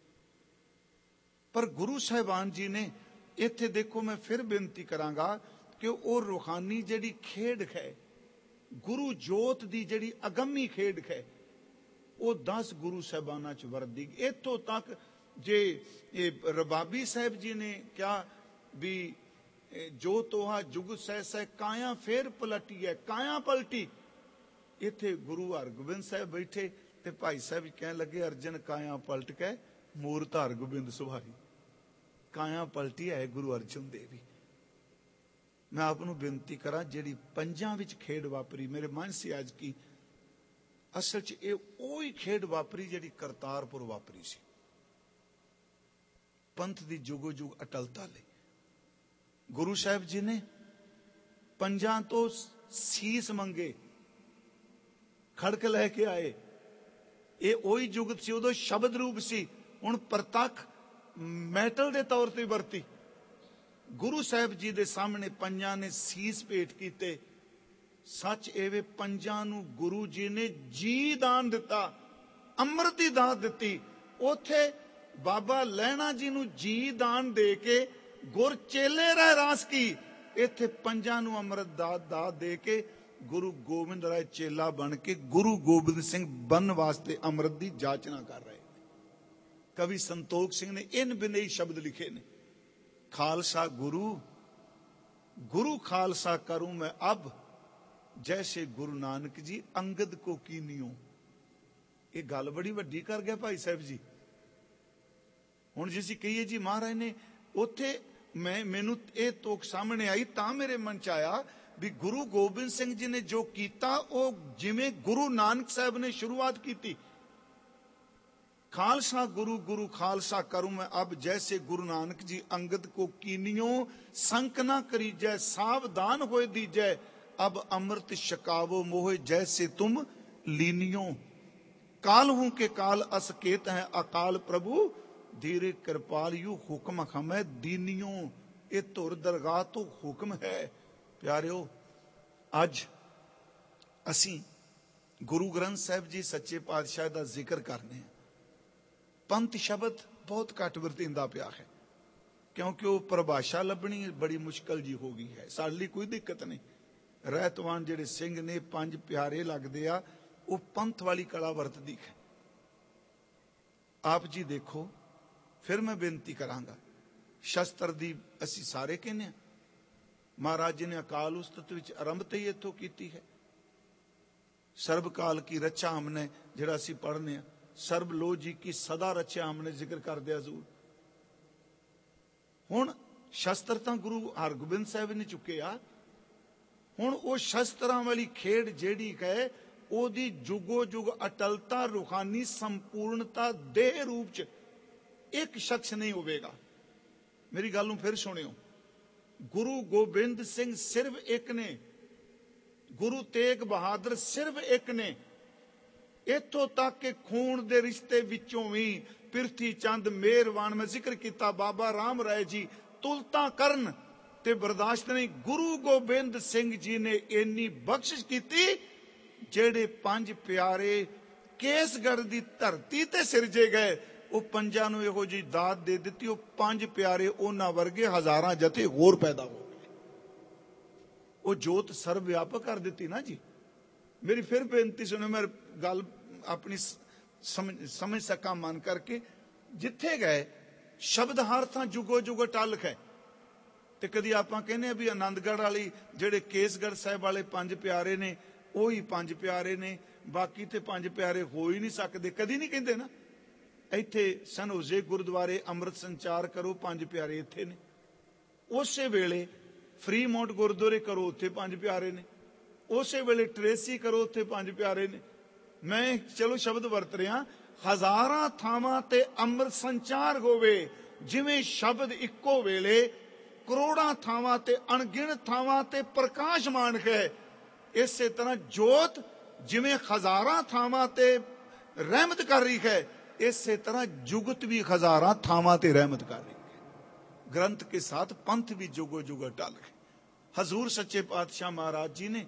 ਪਰ ਗੁਰੂ ਸਾਹਿਬਾਨ ਜੀ ਨੇ ਇੱਥੇ ਦੇਖੋ, ਮੈਂ ਫਿਰ ਬੇਨਤੀ ਕਰਾਂਗਾ ਕਿ ਉਹ ਰੂਹਾਨੀ ਜਿਹੜੀ ਖੇਡ ਹੈ, ਗੁਰੂ ਜੋਤ ਦੀ ਜਿਹੜੀ ਅਗੰਮੀ ਖੇਡ ਹੈ, ਉਹ ਦਸ ਗੁਰੂ ਸਾਹਿਬਾਨਾਂ ਚ ਵਰਦੀ। ਇੱਥੋਂ ਤੱਕ ਜੇ ਇਹ ਰਬਾਬੀ ਸਾਹਿਬ ਜੀ ਨੇ ਕਿਹਾ ਵੀ ਜੋ ਤੋਹਾ ਜੁਗ ਸਹਿ ਸਹਿ ਕਾਇਆ ਫੇਰ ਪਲਟੀ ਹੈ, ਕਾਇਆ ਪਲਟੀ। ਇੱਥੇ ਗੁਰੂ ਹਰਗੋਬਿੰਦ ਸਾਹਿਬ ਬੈਠੇ ਤੇ ਭਾਈ ਸਾਹਿਬ ਕਹਿਣ ਲੱਗੇ, ਅਰਜਨ ਕਾਇਆ ਪਲਟ ਕੇ ਮੂਰਤ ਹਰਗੋਬਿੰਦ ਸੁਭਾਈ। ਕਾਇਆ ਪਲਟੀ ਹੈ ਗੁਰੂ ਅਰਜਨ ਦੇਵ ਜੀ। ਮੈਂ ਆਪ ਨੂੰ ਬੇਨਤੀ ਕਰਾਂ, ਜਿਹੜੀ ਪੰਜਾਂ ਵਿੱਚ ਖੇਡ ਵਾਪਰੀ, ਮੇਰੇ ਮਨ ਸੀ ਅੱਜ ਕੀ, ਅਸਲ ਚ ਇਹ ਉਹੀ ਖੇਡ ਵਾਪਰੀ ਜਿਹੜੀ ਕਰਤਾਰਪੁਰ ਵਾਪਰੀ ਸੀ, ਪੰਥ ਦੀ ਜੁਗੋ ਜੁਗ ਅਟਲਤਾ ਲਈ। ਗੁਰੂ ਸਾਹਿਬ ਜੀ ਨੇ ਪੰਜਾਂ ਤੋਂ ਸੀਸ ਮੰਗੇ, ਖੜਕ ਲੈ ਕੇ ਆਏ। ਇਹ ਉਹੀ ਜੁਗਤ ਸੀ, ਉਦੋਂ ਸ਼ਬਦ ਰੂਪ ਸੀ, ਹੁਣ ਪ੍ਰਤੱਖ ਮੈਟਲ ਦੇ ਤੌਰ ਤੇ ਵਰਤੀ। ਗੁਰੂ ਸਾਹਿਬ ਜੀ ਦੇ ਸਾਹਮਣੇ ਪੰਜਾਂ ਨੇ ਸੀਸ ਭੇਟ ਕੀਤੇ। ਸੱਚ ਇਹ ਪੰਜਾਂ ਨੂੰ ਗੁਰੂ ਜੀ ਨੇ ਜੀ ਦਾਨ ਦਿੱਤਾ, ਅੰਮ੍ਰਿਤ ਦੀ ਦਾਤ ਦਿੱਤੀ। ਉਥੇ ਬਾਬਾ ਲਹਿਣਾ ਜੀ ਨੂੰ ਜੀ ਦਾਨ ਦੇ ਕੇ ਗੁਰ ਚੇਲੇ ਰਹਿ ਰਾਸ ਕੀ, ਇੱਥੇ ਪੰਜਾਂ ਨੂੰ ਅੰਮ੍ਰਿਤ ਦਾਤ ਦਾਤ ਦੇ ਕੇ ਗੁਰੂ ਗੋਬਿੰਦ ਰਾਏ ਚੇਲਾ ਬਣ ਕੇ ਗੁਰੂ ਗੋਬਿੰਦ ਸਿੰਘ ਬਣਨ ਵਾਸਤੇ ਅੰਮ੍ਰਿਤ ਦੀ ਜਾਚਨਾ ਕਰ ਰਹੇ। ਕਵੀ ਸੰਤੋਖ ਸਿੰਘ ਨੇ ਇਨ ਬਿਨਈ ਸ਼ਬਦ ਲਿਖੇ ਨੇ, ਖਾਲਸਾ ਗੁਰੂ ਗੁਰੂ ਖਾਲਸਾ ਕਰੂੰ ਮੈਂ ਅਬ, ਜੈਸੇ ਗੁਰੂ ਨਾਨਕ ਜੀ ਅੰਗਦ ਕੋ ਕੀਨਿਓ। ਇਹ ਗੱਲ ਬੜੀ ਵੱਡੀ ਕਰ ਗਿਆ ਭਾਈ ਸਾਹਿਬ ਜੀ। ਹੁਣ ਜੇ ਅਸੀਂ ਕਹੀਏ ਜੀ ਮਹਾਰਾਜ ਨੇ ਉੱਥੇ, ਮੈਂ ਮੈਨੂੰ ਇਹ ਤੋਕ ਸਾਹਮਣੇ ਆਈ ਤਾਂ ਮੇਰੇ ਮਨ ਚ ਆਇਆ ਵੀ ਗੁਰੂ ਗੋਬਿੰਦ ਸਿੰਘ ਜੀ ਨੇ ਜੋ ਕੀਤਾ, ਉਹ ਜਿਵੇਂ ਗੁਰੂ ਨਾਨਕ ਸਾਹਿਬ ਨੇ ਸ਼ੁਰੂਆਤ ਕੀਤੀ। ਖਾਲਸਾ ਗੁਰੂ ਗੁਰੂ ਖਾਲਸਾ ਕਰੂੰ ਮੈਂ ਅਬ, ਜੈਸੇ ਗੁਰੂ ਨਾਨਕ ਜੀ ਅੰਗਦ ਕੋ ਕੀਨਿਓ। ਸੰਕ ਨਾ ਕਰੀਜੈ ਸਾਵਧਾਨ ਹੋਏ ਦੀਜੈ, अब अमृत शकावो मोहे जैसे तुम लीनियो। काल हूं के काल असकेत है अकाल प्रभु, धीरे कृपाल यू हुक्म हमें दीनियो। ये धुर दरगाह तो हुक्म है। प्यारिओ, अज असी गुरु ग्रंथ साहिब जी सच्चे पातशाह दा जिक्र करने। पंथ शब्द बहुत घट वरतिंदा पिया है, क्योंकि वो परिभाषा लभनी बड़ी मुश्किल जी हो गई है। साडे लई कोई दिक्कत नहीं। रहतवान ਜਿਹੜੇ ਸਿੰਘ ਨੇ ਪੰਜ ਪਿਆਰੇ ਲੱਗਦੇ ਆ, ਉਹ ਪੰਥ ਵਾਲੀ ਕਲਾ ਵਰਤਦੀ ਹੈ। ਆਪ ਜੀ ਦੇਖੋ, ਫਿਰ ਮੈਂ ਬੇਨਤੀ ਕਰਾਂਗਾ, ਸ਼ਸਤਰ ਦੀ ਅਸੀਂ ਸਾਰੇ ਕਹਿੰਦੇ ਆ, ਮਹਾਰਾਜ ਜੀ ਨੇ ਅਕਾਲ ਉਸਤਤ ਵਿੱਚ ਆਰੰਭ ਤੇ ਹੀ ਇੱਥੋਂ ਕੀਤੀ ਹੈ। ਸਰਬ ਕਾਲ ਕੀ ਰਚਾ ਹਮਨੇ, ਜਿਹੜਾ ਅਸੀਂ ਪੜ੍ਹਨੇ ਆ, ਸਰਬ ਲੋ ਜੀ ਕੀ ਸਦਾ ਰਚਿਆ ਹਮਨੇ, ਜ਼ਿਕਰ ਕਰਦੇ ਹਜ਼ੂਰ। ਹੁਣ ਸ਼ਸਤਰ ਤਾਂ ਗੁਰੂ ਹਰਗੋਬਿੰਦ ਸਾਹਿਬ ਨੇ ਚੁੱਕੇ ਆ। ਹੁਣ ਉਹ ਸ਼ਸਤਰਾਂ ਵਾਲੀ ਖੇਡ ਜਿਹੜੀ ਹੈ, ਉਹਦੀ ਜੁਗੋ ਜੁਗ ਅਟਲਤਾ, ਰੂਹਾਨੀ ਸੰਪੂਰਨਤਾ ਦੇਹ ਰੂਪ ਚ ਇੱਕ ਸ਼ਖਸ ਨਹੀਂ ਹੋਵੇਗਾ। ਮੇਰੀ ਗੱਲ ਨੂੰ ਫਿਰ ਸੁਣਿਓ, ਗੁਰੂ ਗੋਬਿੰਦ ਸਿੰਘ ਸਿਰਫ ਇੱਕ ਨੇ, ਗੁਰੂ ਤੇਗ ਬਹਾਦਰ ਸਿਰਫ ਇੱਕ ਨੇ। ਇੱਥੋਂ ਤੱਕ ਕਿ ਖੂਨ ਦੇ ਰਿਸ਼ਤੇ ਵਿੱਚੋਂ ਵੀ ਪ੍ਰਿਥੀ ਚੰਦ ਮਿਹਰਬਾਨ, ਮੈਂ ਜ਼ਿਕਰ ਕੀਤਾ ਬਾਬਾ ਰਾਮ ਰਾਏ ਜੀ, ਤੁਲਤਾ ਕਰਨ ਤੇ ਬਰਦਾਸ਼ਤ ਨਹੀਂ। ਗੁਰੂ ਗੋਬਿੰਦ ਸਿੰਘ ਜੀ ਨੇ ਇੰਨੀ ਬਖਸ਼ਿਸ਼ ਕੀਤੀ, ਜਿਹੜੇ ਪੰਜ ਪਿਆਰੇ ਕੇਸਗੜ੍ਹ ਦੀ ਧਰਤੀ ਤੇ ਸਿਰਜੇ ਗਏ, ਉਹ ਪੰਜਾਂ ਨੂੰ ਇਹੋ ਜਿਹੀ ਦਾਤ ਦੇ ਦਿੱਤੀ। ਉਹ ਪੰਜ ਪਿਆਰੇ ਉਹਨਾਂ ਵਰਗੇ ਹਜ਼ਾਰਾਂ ਜਥੇ ਹੋਰ ਪੈਦਾ ਹੋ ਗਏ। ਉਹ ਜੋਤ ਸਰਵ ਵਿਆਪਕ ਕਰ ਦਿੱਤੀ ਨਾ ਜੀ। ਮੇਰੀ ਫਿਰ ਬੇਨਤੀ ਸੁਣੋ, ਮੈਂ ਗੱਲ ਆਪਣੀ ਸਮਝ ਸਮਝ ਸਕਾਂ ਮਨ ਕਰਕੇ। ਜਿੱਥੇ ਗਏ ਸ਼ਬਦ ਹਰ ਥਾਂ ਜੁਗੋ ਜੁਗ ਅਟਲ ਹੈ। ਤੇ ਕਦੀ ਆਪਾਂ ਕਹਿੰਦੇ ਆ ਵੀ ਆਨੰਦਗੜ੍ਹ ਵਾਲੀ ਜਿਹੜੇ ਕੇਸਗੜ੍ਹ ਸਾਹਿਬ ਵਾਲੇ ਪੰਜ ਪਿਆਰੇ ਨੇ, ਉਹੀ ਪੰਜ ਪਿਆਰੇ ਨੇ, ਬਾਕੀ ਤੇ ਪੰਜ ਪਿਆਰੇ ਹੋ ਹੀ ਨਹੀਂ ਸਕਦੇ, ਕਦੀ ਨਹੀਂ ਕਹਿੰਦੇ ਨਾ। ਇੱਥੇ ਸਨੋਜੇ ਗੁਰਦੁਆਰੇ ਅੰਮ੍ਰਿਤ ਸੰਚਾਰ ਕਰੋ, ਪੰਜ ਪਿਆਰੇ ਇੱਥੇ ਨੇ। ਉਸੇ ਵੇਲੇ ਫਰੀਮੌਂਟ ਗੁਰਦੁਆਰੇ ਕਰੋ, ਉੱਥੇ ਪੰਜ ਪਿਆਰੇ ਨੇ। ਉਸੇ ਵੇਲੇ ਟਰੇਸੀ ਕਰੋ, ਉੱਥੇ ਪੰਜ ਪਿਆਰੇ ਨੇ। ਮੈਂ ਚਲੋ ਸ਼ਬਦ ਵਰਤ ਰਿਹਾ, ਹਜ਼ਾਰਾਂ ਥਾਵਾਂ ਤੇ ਅੰਮ੍ਰਿਤ ਸੰਚਾਰ ਹੋਵੇ। ਜਿਵੇਂ ਸ਼ਬਦ ਇੱਕੋ ਵੇਲੇ ਕਰੋੜਾਂ ਥਾਵਾਂ ਤੇ ਅਣਗਿਣਤ ਥਾਵਾਂ ਤੇ ਪ੍ਰਕਾਸ਼ਮਾਨ ਹੈ, ਇਸੇ ਤਰ੍ਹਾਂ ਜੋਤ ਜਿਵੇਂ ਹਜ਼ਾਰਾਂ ਥਾਵਾਂ ਤੇ ਰਹਿਮਤ ਕਰ ਰਹੀ ਹੈ, ਇਸੇ ਤਰ੍ਹਾਂ ਜੁਗਤ ਵੀ ਹਜ਼ਾਰਾਂ ਥਾਵਾਂ ਤੇ ਰਹਿਮਤ ਕਰ ਰਹੀ ਹੈ। ग्रंथ के साथ पंथ भी जुगो जुग अटल है। हजूर सच्चे पातशाह महाराज जी ने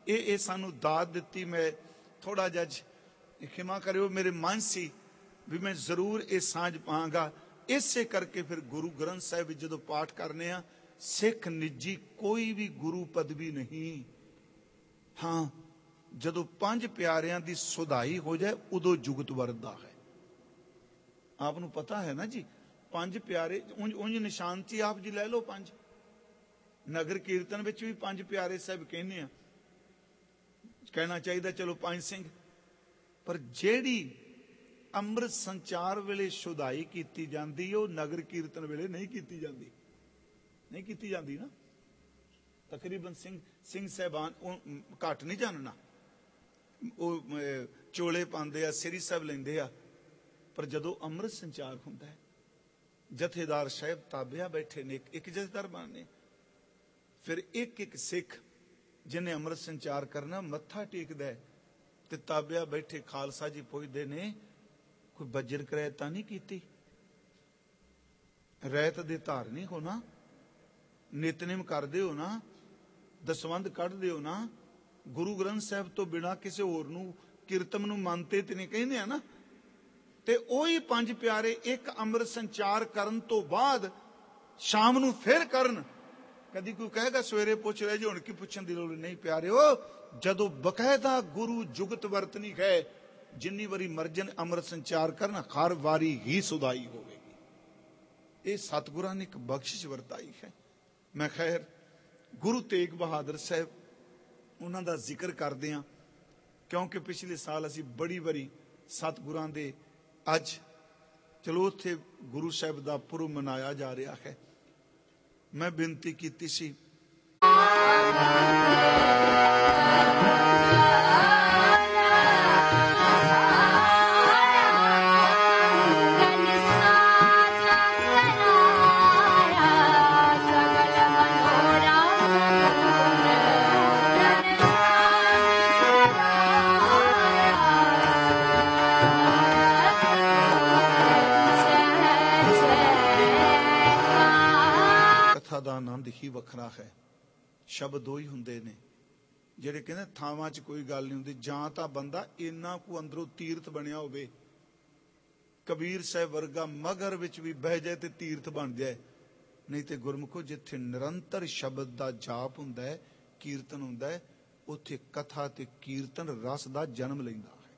ਇਹ ਇਹ ਸਾਨੂੰ ਦਾਤ ਦਿੱਤੀ। ਮੈਂ ਥੋੜਾ ਜਿਹਾ ਖਿਮਾ ਕਰਿਓ, ਮੇਰੇ ਮਨ ਸੀ ਵੀ ਮੈਂ ਜ਼ਰੂਰ ਇਹ ਸਾਂਝ ਪਾਵਾਂਗਾ। ਇਸੇ ਕਰਕੇ ਫਿਰ ਗੁਰੂ ਗ੍ਰੰਥ ਸਾਹਿਬ ਵਿੱਚ ਜਦੋਂ ਪਾਠ ਕਰਨੇ ਆ, ਸਿੱਖ ਨਿੱਜੀ ਕੋਈ ਵੀ ਗੁਰੂ ਪਦਵੀ ਨਹੀਂ। ਹਾਂ, ਜਦੋਂ ਪੰਜ ਪਿਆਰਿਆਂ ਦੀ ਸੁਧਾਈ ਹੋ ਜਾਏ ਉਦੋਂ ਜੁਗਤ ਵਰਤਦਾ ਹੈ। ਆਪ ਨੂੰ ਪਤਾ ਹੈ ਨਾ ਜੀ, ਪੰਜ ਪਿਆਰੇ ਉਂਝ ਉਂਝ ਨਿਸ਼ਾਨਤੀ ਆਪ ਜੀ ਲੈ ਲਓ। ਪੰਜ ਨਗਰ ਕੀਰਤਨ ਵਿੱਚ ਵੀ ਪੰਜ ਪਿਆਰੇ ਸਾਹਿਬ ਕਹਿੰਦੇ ਆ, ਕਹਿਣਾ ਚਾਹੀਦਾ ਚਲੋ ਪੰਜ ਸਿੰਘ। ਪਰ ਜਿਹੜੀ ਅੰਮ੍ਰਿਤ ਸੰਚਾਰ ਵੇਲੇ ਸੁਧਾਈ ਕੀਤੀ ਜਾਂਦੀ, ਉਹ ਨਗਰ ਕੀਰਤਨ ਵੇਲੇ ਨਹੀਂ ਕੀਤੀ ਜਾਂਦੀ। ਨਹੀਂ ਕੀਤੀ ਜਾਂਦੀ ਨਾ। ਤਕਰੀਬਨ ਸਿੰਘ ਸਿੰਘ ਸਾਹਿਬਾਨ ਘੱਟ ਨਹੀਂ ਜਾਣਨਾ, ਉਹ ਚੋਲੇ ਪਾਉਂਦੇ ਆ, ਸ੍ਰੀ ਸਾਹਿਬ ਲੈਂਦੇ ਆ। ਪਰ ਜਦੋਂ ਅੰਮ੍ਰਿਤ ਸੰਚਾਰ ਹੁੰਦਾ ਹੈ, ਜਥੇਦਾਰ ਸਾਹਿਬ ਤਾਬਿਆ ਬੈਠੇ ਨੇ, ਇੱਕ ਜਥੇਦਾਰ ਬਣਨੇ, ਫਿਰ ਇੱਕ ਇੱਕ ਸਿੱਖ ਜਿਹਨੇ ਅੰਮ੍ਰਿਤ ਸੰਚਾਰ ਕਰਨਾ ਮੱਥਾ ਟੇਕਦਾ, ਤੇ ਤਾਬਿਆ ਬੈਠੇ ਖਾਲਸਾ ਜੀ ਪੁੱਛਦੇ ਨੇ ਕੋਈ ਬੱਜਰ ਕਰੈਤ ਤਾਂ ਨਹੀਂ ਕੀਤੀ? ਰਹਿਤ ਦੇ ਧਾਰਨੀ ਹੋ ਨਾ, ਨਿਤਨੇਮ ਕਰਦੇ ਹੋ ਨਾ, ਦਸਵੰਧ ਕੱਢਦੇ ਹੋ ਨਾ, ਗੁਰੂ ਗ੍ਰੰਥ ਸਾਹਿਬ ਤੋਂ ਬਿਨਾਂ ਕਿਸੇ ਹੋਰ ਨੂੰ ਕੀਰਤਨ ਨੂੰ ਮੰਨਤੇ ਤੇ ਨਹੀਂ ਕਹਿੰਦੇ ਆ ਨਾ। ਤੇ ਉਹੀ ਪੰਜ ਪਿਆਰੇ ਇੱਕ ਅੰਮ੍ਰਿਤ ਸੰਚਾਰ ਕਰਨ ਤੋਂ ਬਾਅਦ ਸ਼ਾਮ ਨੂੰ ਫਿਰ ਕਰਨ। ਕਦੀ ਕੋਈ ਕਹੇਗਾ ਸਵੇਰੇ ਪੁੱਛ ਰਿਹਾ ਜੀ, ਹੁਣ ਕੀ ਪੁੱਛਣ ਦੀ ਲੋੜ ਨਹੀਂ। ਪਿਆਰਿਓ, ਜਦੋਂ ਬਕਾਇਦਾ ਗੁਰੂ ਜੁਗਤ ਵਰਤਨੀ ਹੈ, ਜਿੰਨੀ ਵਾਰੀ ਮਰਜਨ ਅੰਮ੍ਰਿਤ ਸੰਚਾਰ ਕਰਨ, ਹਰ ਵਾਰੀ ਹੀ ਸੁਧਾਈ ਹੋਵੇਗੀ। ਇਹ ਸਤਿਗੁਰਾਂ ਨੇ ਇੱਕ ਬਖਸ਼ਿਸ਼ ਵਰਤਾਈ ਹੈ। ਮੈਂ ਖੈਰ ਗੁਰੂ ਤੇਗ ਬਹਾਦਰ ਸਾਹਿਬ ਉਹਨਾਂ ਦਾ ਜ਼ਿਕਰ ਕਰਦੇ ਹਾਂ, ਕਿਉਂਕਿ ਪਿਛਲੇ ਸਾਲ ਅਸੀਂ ਬੜੀ ਵਾਰੀ ਸਤਿਗੁਰਾਂ ਦੇ, ਅੱਜ ਚਲੋ ਉੱਥੇ ਗੁਰੂ ਸਾਹਿਬ ਦਾ ਪੁਰਬ ਮਨਾਇਆ ਜਾ ਰਿਹਾ ਹੈ। ਮੈਂ ਬੇਨਤੀ ਕੀਤੀ ਸੀ ਦਾ ਆਨੰਦ ਹੀ ਵੱਖਰਾ ਹੈ। ਸ਼ਬਦ ਦੋ ਹੀ ਹੁੰਦੇ ਨੇ ਜਿਹੜੇ ਕਹਿੰਦੇ ਥਾਵਾਂ 'ਚ ਕੋਈ ਗੱਲ ਨਹੀਂ ਹੁੰਦੀ। ਜਾਂ ਤਾਂ ਬੰਦਾ ਇੰਨਾ ਕੁ ਅੰਦਰੋਂ ਤੀਰਥ ਬਣਿਆ ਹੋਵੇ, ਕਬੀਰ ਸਾਹਿਬ ਵਰਗਾ ਮਗਰ ਵਿੱਚ ਵੀ ਬਹਿ ਜਾਏ ਤੇ ਤੀਰਥ ਬਣ ਜਾਏ, ਨਹੀਂ ਤੇ ਗੁਰਮੁਖੋ ਜਿੱਥੇ ਨਿਰੰਤਰ ਸ਼ਬਦ ਦਾ ਜਾਪ ਹੁੰਦਾ ਹੈ, ਕੀਰਤਨ ਹੁੰਦਾ ਹੈ, ਉੱਥੇ ਕਥਾ ਤੇ ਕੀਰਤਨ ਰਸ ਦਾ ਜਨਮ ਲੈਂਦਾ ਹੈ।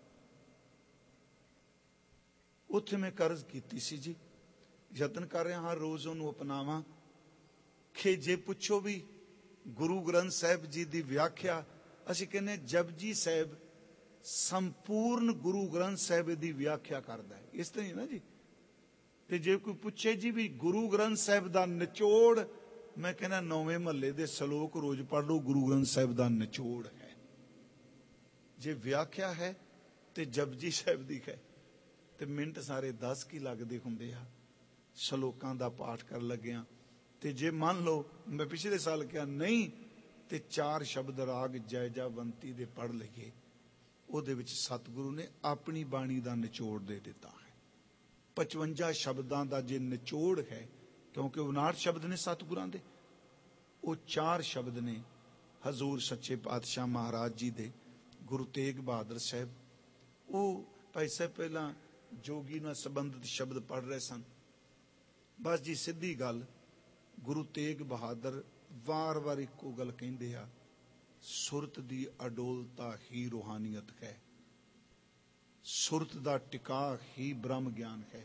ਉੱਥੇ ਮੈਂ ਕਰਜ਼ ਕੀਤੀ ਸੀ ਜੀ, ਯਤਨ ਕਰ ਰਿਹਾ ਹਰ ਰੋਜ਼ ਉਹਨੂੰ ਅਪਣਾਵਾਂ। ਕਿ ਜੇ ਪੁੱਛੋ ਵੀ ਗੁਰੂ ਗ੍ਰੰਥ ਸਾਹਿਬ ਜੀ ਦੀ ਵਿਆਖਿਆ, ਅਸੀਂ ਕਹਿੰਦੇ ਜਪਜੀ ਸਾਹਿਬ ਸੰਪੂਰਨ ਗੁਰੂ ਗ੍ਰੰਥ ਸਾਹਿਬ ਦੀ ਵਿਆਖਿਆ ਕਰਦਾ ਹੈ, ਇਸ ਤਰ੍ਹਾਂ ਹੀ ਨਾ ਜੀ। ਤੇ ਜੇ ਕੋਈ ਪੁੱਛੇ ਜੀ ਵੀ ਗੁਰੂ ਗ੍ਰੰਥ ਸਾਹਿਬ ਦਾ ਨਿਚੋੜ, ਮੈਂ ਕਹਿੰਦਾ ਨੌਵੇਂ ਮਹੱਲੇ ਦੇ ਸ਼ਲੋਕ ਰੋਜ਼ ਪੜ੍ਹ ਲਓ, ਗੁਰੂ ਗ੍ਰੰਥ ਸਾਹਿਬ ਦਾ ਨਿਚੋੜ ਹੈ। ਜੇ ਵਿਆਖਿਆ ਹੈ ਤੇ ਜਪਜੀ ਸਾਹਿਬ ਦੀ ਹੈ, ਤੇ ਮਿੰਟ ਸਾਰੇ ਦਸ ਕੀ ਲੱਗਦੇ ਹੁੰਦੇ ਆ ਸ਼ਲੋਕਾਂ ਦਾ ਪਾਠ ਕਰਨ ਲੱਗਿਆ। ਤੇ ਜੇ ਮੰਨ ਲਓ ਮੈਂ ਪਿਛਲੇ ਸਾਲ ਕਿਹਾ ਨਹੀਂ, ਤੇ ਚਾਰ ਸ਼ਬਦ ਰਾਗ ਜੈਜਾਵੰਤੀ ਦੇ ਪੜ੍ਹ ਲਈਏ, ਉਹਦੇ ਵਿੱਚ ਸਤਿਗੁਰੂ ਨੇ ਆਪਣੀ ਬਾਣੀ ਦਾ ਨਿਚੋੜ ਦੇ ਦਿੱਤਾ ਹੈ। ਪਚਵੰਜਾ ਸ਼ਬਦਾਂ ਦਾ ਜੇ ਨਿਚੋੜ ਹੈ, ਕਿਉਂਕਿ ਉਨਾਹਠ ਸ਼ਬਦ ਨੇ ਸਤਿਗੁਰਾਂ ਦੇ, ਉਹ ਚਾਰ ਸ਼ਬਦ ਨੇ ਹਜ਼ੂਰ ਸੱਚੇ ਪਾਤਸ਼ਾਹ ਮਹਾਰਾਜ ਜੀ ਦੇ, ਗੁਰੂ ਤੇਗ ਬਹਾਦਰ ਸਾਹਿਬ। ਉਹ ਭਾਈ ਸਾਹਿਬ ਪਹਿਲਾਂ ਜੋਗੀ ਨਾਲ ਸੰਬੰਧਿਤ ਸ਼ਬਦ ਪੜ੍ਹ ਰਹੇ ਸਨ। ਬਸ ਜੀ ਸਿੱਧੀ ਗੱਲ, ਗੁਰੂ ਤੇਗ ਬਹਾਦਰ ਵਾਰ ਵਾਰ ਇੱਕੋ ਗੱਲ ਕਹਿੰਦੇ ਆ, ਸੁਰਤ ਦੀ ਅਡੋਲਤਾ ਹੀ ਰੂਹਾਨੀਅਤ ਹੈ, ਸੁਰਤ ਦਾ ਟਿਕਾ ਹੀ ਬ੍ਰਹਮ ਗਿਆਨ ਹੈ।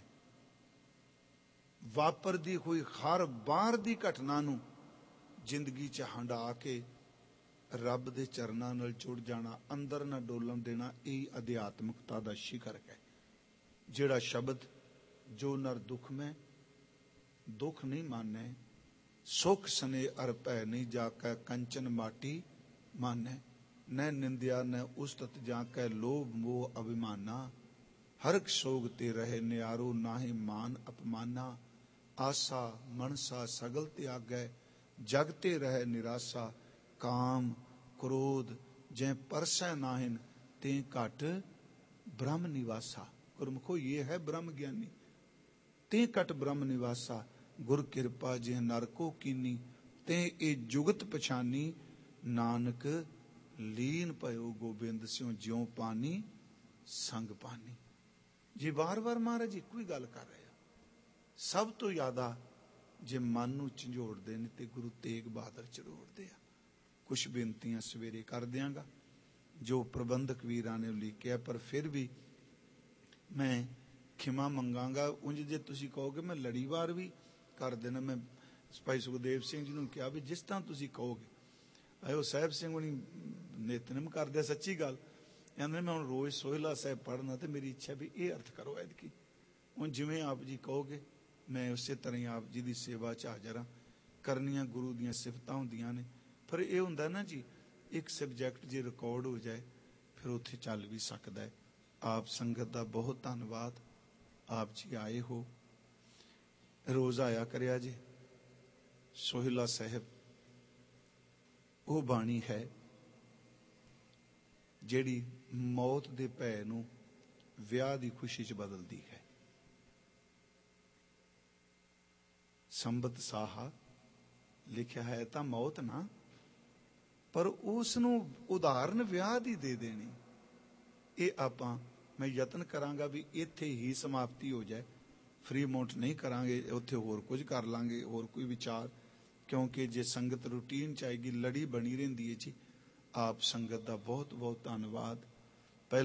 ਵਾਪਰਦੀ ਹੋਈ ਹਰ ਬਾਰ ਦੀ ਘਟਨਾ ਨੂੰ ਜ਼ਿੰਦਗੀ 'ਚ ਹੰਢਾ ਕੇ ਰੱਬ ਦੇ ਚਰਨਾਂ ਨਾਲ ਜੁੜ ਜਾਣਾ, ਅੰਦਰ ਨਾ ਡੋਲਣ ਦੇਣਾ, ਇਹ ਅਧਿਆਤਮਿਕਤਾ ਦਾ ਸ਼ਿਖਰ ਹੈ। ਜਿਹੜਾ ਸ਼ਬਦ ਜੋ ਨਰ ਦੁੱਖ ਮੈਂ ਦੁੱਖ ਨਹੀਂ ਮਾਨੈ, ਸੁਖ ਸਨੇ ਅਰ ਭੈ ਨਹੀਂ ਜਾ ਕੈ ਕੰਚਨ ਮਾਟੀ ਮਾਨੈ, ਨੈ ਨਿੰਦਿਆ ਨੈ ਉਸਤਤ ਜਾ ਕੈ ਲੋਭ ਮੋਹ ਅਭਿਮਾਨਾ, ਹਰਕ ਸੋਗ ਤੇ ਰਹੇ ਨਿਆਰੋ ਨਾਹੀ ਮਾਨ ਅਪਮਾਨਾ, ਆਸਾ ਮਨਸਾ ਸਗਲ ਤਿਆਗੈ ਜਗ ਤੇ ਰਹਿ ਨਿਰਾਸਾ, ਕਾਮ क्रोध जै परसै नाहिन ते घट ब्रह्म निवासा। गुरमुखो ये है ब्रह्म ज्ञानी। ते घट ब्रह्म निवासा, गुर कृपा जे नर को कीनी, ते ए जुगत पछानी, नानक ਲੀਨ ਭਇਓ ਗੋਬਿੰਦ ਸਿਉ ਜਿਉ ਪਾਨੀ ਸੰਗ ਪਾਨੀ। ਜੇ ਵਾਰ-ਵਾਰ ਮਹਾਰਾਜ ਇੱਕੋ ਹੀ ਗੱਲ ਕਰ ਰਹੇ ਆ। ਸਭ ਤੋਂ ਜ਼ਿਆਦਾ ਜੇ ਮਨ ਨੂੰ ਝੰਜੋੜਦੇ ਨੇ ਤੇ ਗੁਰੂ ਤੇਗ ਬਹਾਦਰ ਝੰਜੋੜਦੇ ਆ। ਕੁਛ ਬੇਨਤੀਆਂ ਸਵੇਰੇ ਕਰ ਦਿਆਂਗਾ ਜੋ ਪ੍ਰਬੰਧਕ ਵੀਰਾਂ ਨੇ ਲਿਖਿਆ, ਪਰ ਫਿਰ ਵੀ ਮੈਂ ਖਿਮਾ ਮੰਗਾਂਗਾ। ਉਂਝ ਜੇ ਤੁਸੀਂ ਕਹੋਗੇ ਮੈਂ ਲੜੀਵਾਰ ਵੀ ਕਰ ਦੇਣਾ। ਮੈਂ ਭਾਈ ਸੁਖਦੇਵ ਸਿੰਘ ਜੀ ਨੂੰ ਕਿਹਾ ਵੀ ਜਿਸ ਤਰ੍ਹਾਂ ਤੁਸੀਂ ਕਹੋਗੇ। ਆਇਓ ਸਾਹਿਬ ਸਿੰਘ ਹੁਣੀ ਨਿਤਨੇਮ ਕਰਦੇ, ਸੱਚੀ ਗੱਲ ਕਹਿੰਦੇ ਮੈਂ ਹੁਣ ਰੋਜ਼ ਸੋਹਿਲਾ ਸਾਹਿਬ ਪੜ੍ਹਨਾ ਤੇ ਮੇਰੀ ਇੱਛਾ ਵੀ ਇਹ ਅਰਥ ਕਰੋ ਐਤਕੀ। ਹੁਣ ਜਿਵੇਂ ਆਪ ਜੀ ਕਹੋਗੇ ਮੈਂ ਉਸੇ ਤਰ੍ਹਾਂ ਹੀ ਆਪ ਜੀ ਦੀ ਸੇਵਾ 'ਚ ਹਾਜ਼ਰ ਹਾਂ। ਕਰਨੀਆਂ ਗੁਰੂ ਦੀਆਂ ਸਿਫਤਾਂ ਹੁੰਦੀਆਂ ਨੇ, ਪਰ ਇਹ ਹੁੰਦਾ ਨਾ ਜੀ ਇੱਕ ਸਬਜੈਕਟ ਜੇ ਰਿਕਾਰਡ ਹੋ ਜਾਏ ਫਿਰ ਉੱਥੇ ਚੱਲ ਵੀ ਸਕਦਾ ਹੈ। ਆਪ ਸੰਗਤ ਦਾ ਬਹੁਤ ਧੰਨਵਾਦ। ਆਪ ਜੀ ਆਏ ਹੋ, ਰੋਜ਼ ਆਇਆ ਕਰਿਆ ਜੇ। ਸੋਹਿਲਾ ਸਾਹਿਬ ਉਹ ਬਾਣੀ ਹੈ ਜਿਹੜੀ ਮੌਤ ਦੇ ਭੈ ਨੂੰ ਵਿਆਹ ਦੀ ਖੁਸ਼ੀ 'ਚ ਬਦਲਦੀ ਹੈ। ਸੰਬਤ ਸਾਹਾ ਲਿਖਿਆ ਹੈ ਤਾਂ ਮੌਤ ਨਾ, ਪਰ ਉਸ ਨੂੰ ਉਦਾਹਰਨ ਵਿਆਹ ਦੀ ਦੇ ਦੇਣੀ। ਇਹ ਆਪਾਂ ਮੈਂ ਯਤਨ ਕਰਾਂਗਾ ਵੀ ਇੱਥੇ ਹੀ ਸਮਾਪਤੀ ਹੋ ਜਾਏ। ਫਰੀ ਮਾਊਂਟ ਨਹੀਂ ਕਰਾਂਗੇ, ਉੱਥੇ ਹੋਰ ਕੁਝ ਕਰ ਲਾਂਗੇ, ਹੋਰ ਕੋਈ ਵਿਚਾਰ, ਕਿਉਂਕਿ ਜੇ ਸੰਗਤ ਰੂਟੀਨ 'ਚ ਆਏਗੀ ਲੜੀ ਬਣੀ ਰਹਿੰਦੀ ਹੈ ਜੀ। ਆਪ ਸੰਗਤ ਦਾ ਬਹੁਤ ਬਹੁਤ ਧੰਨਵਾਦ।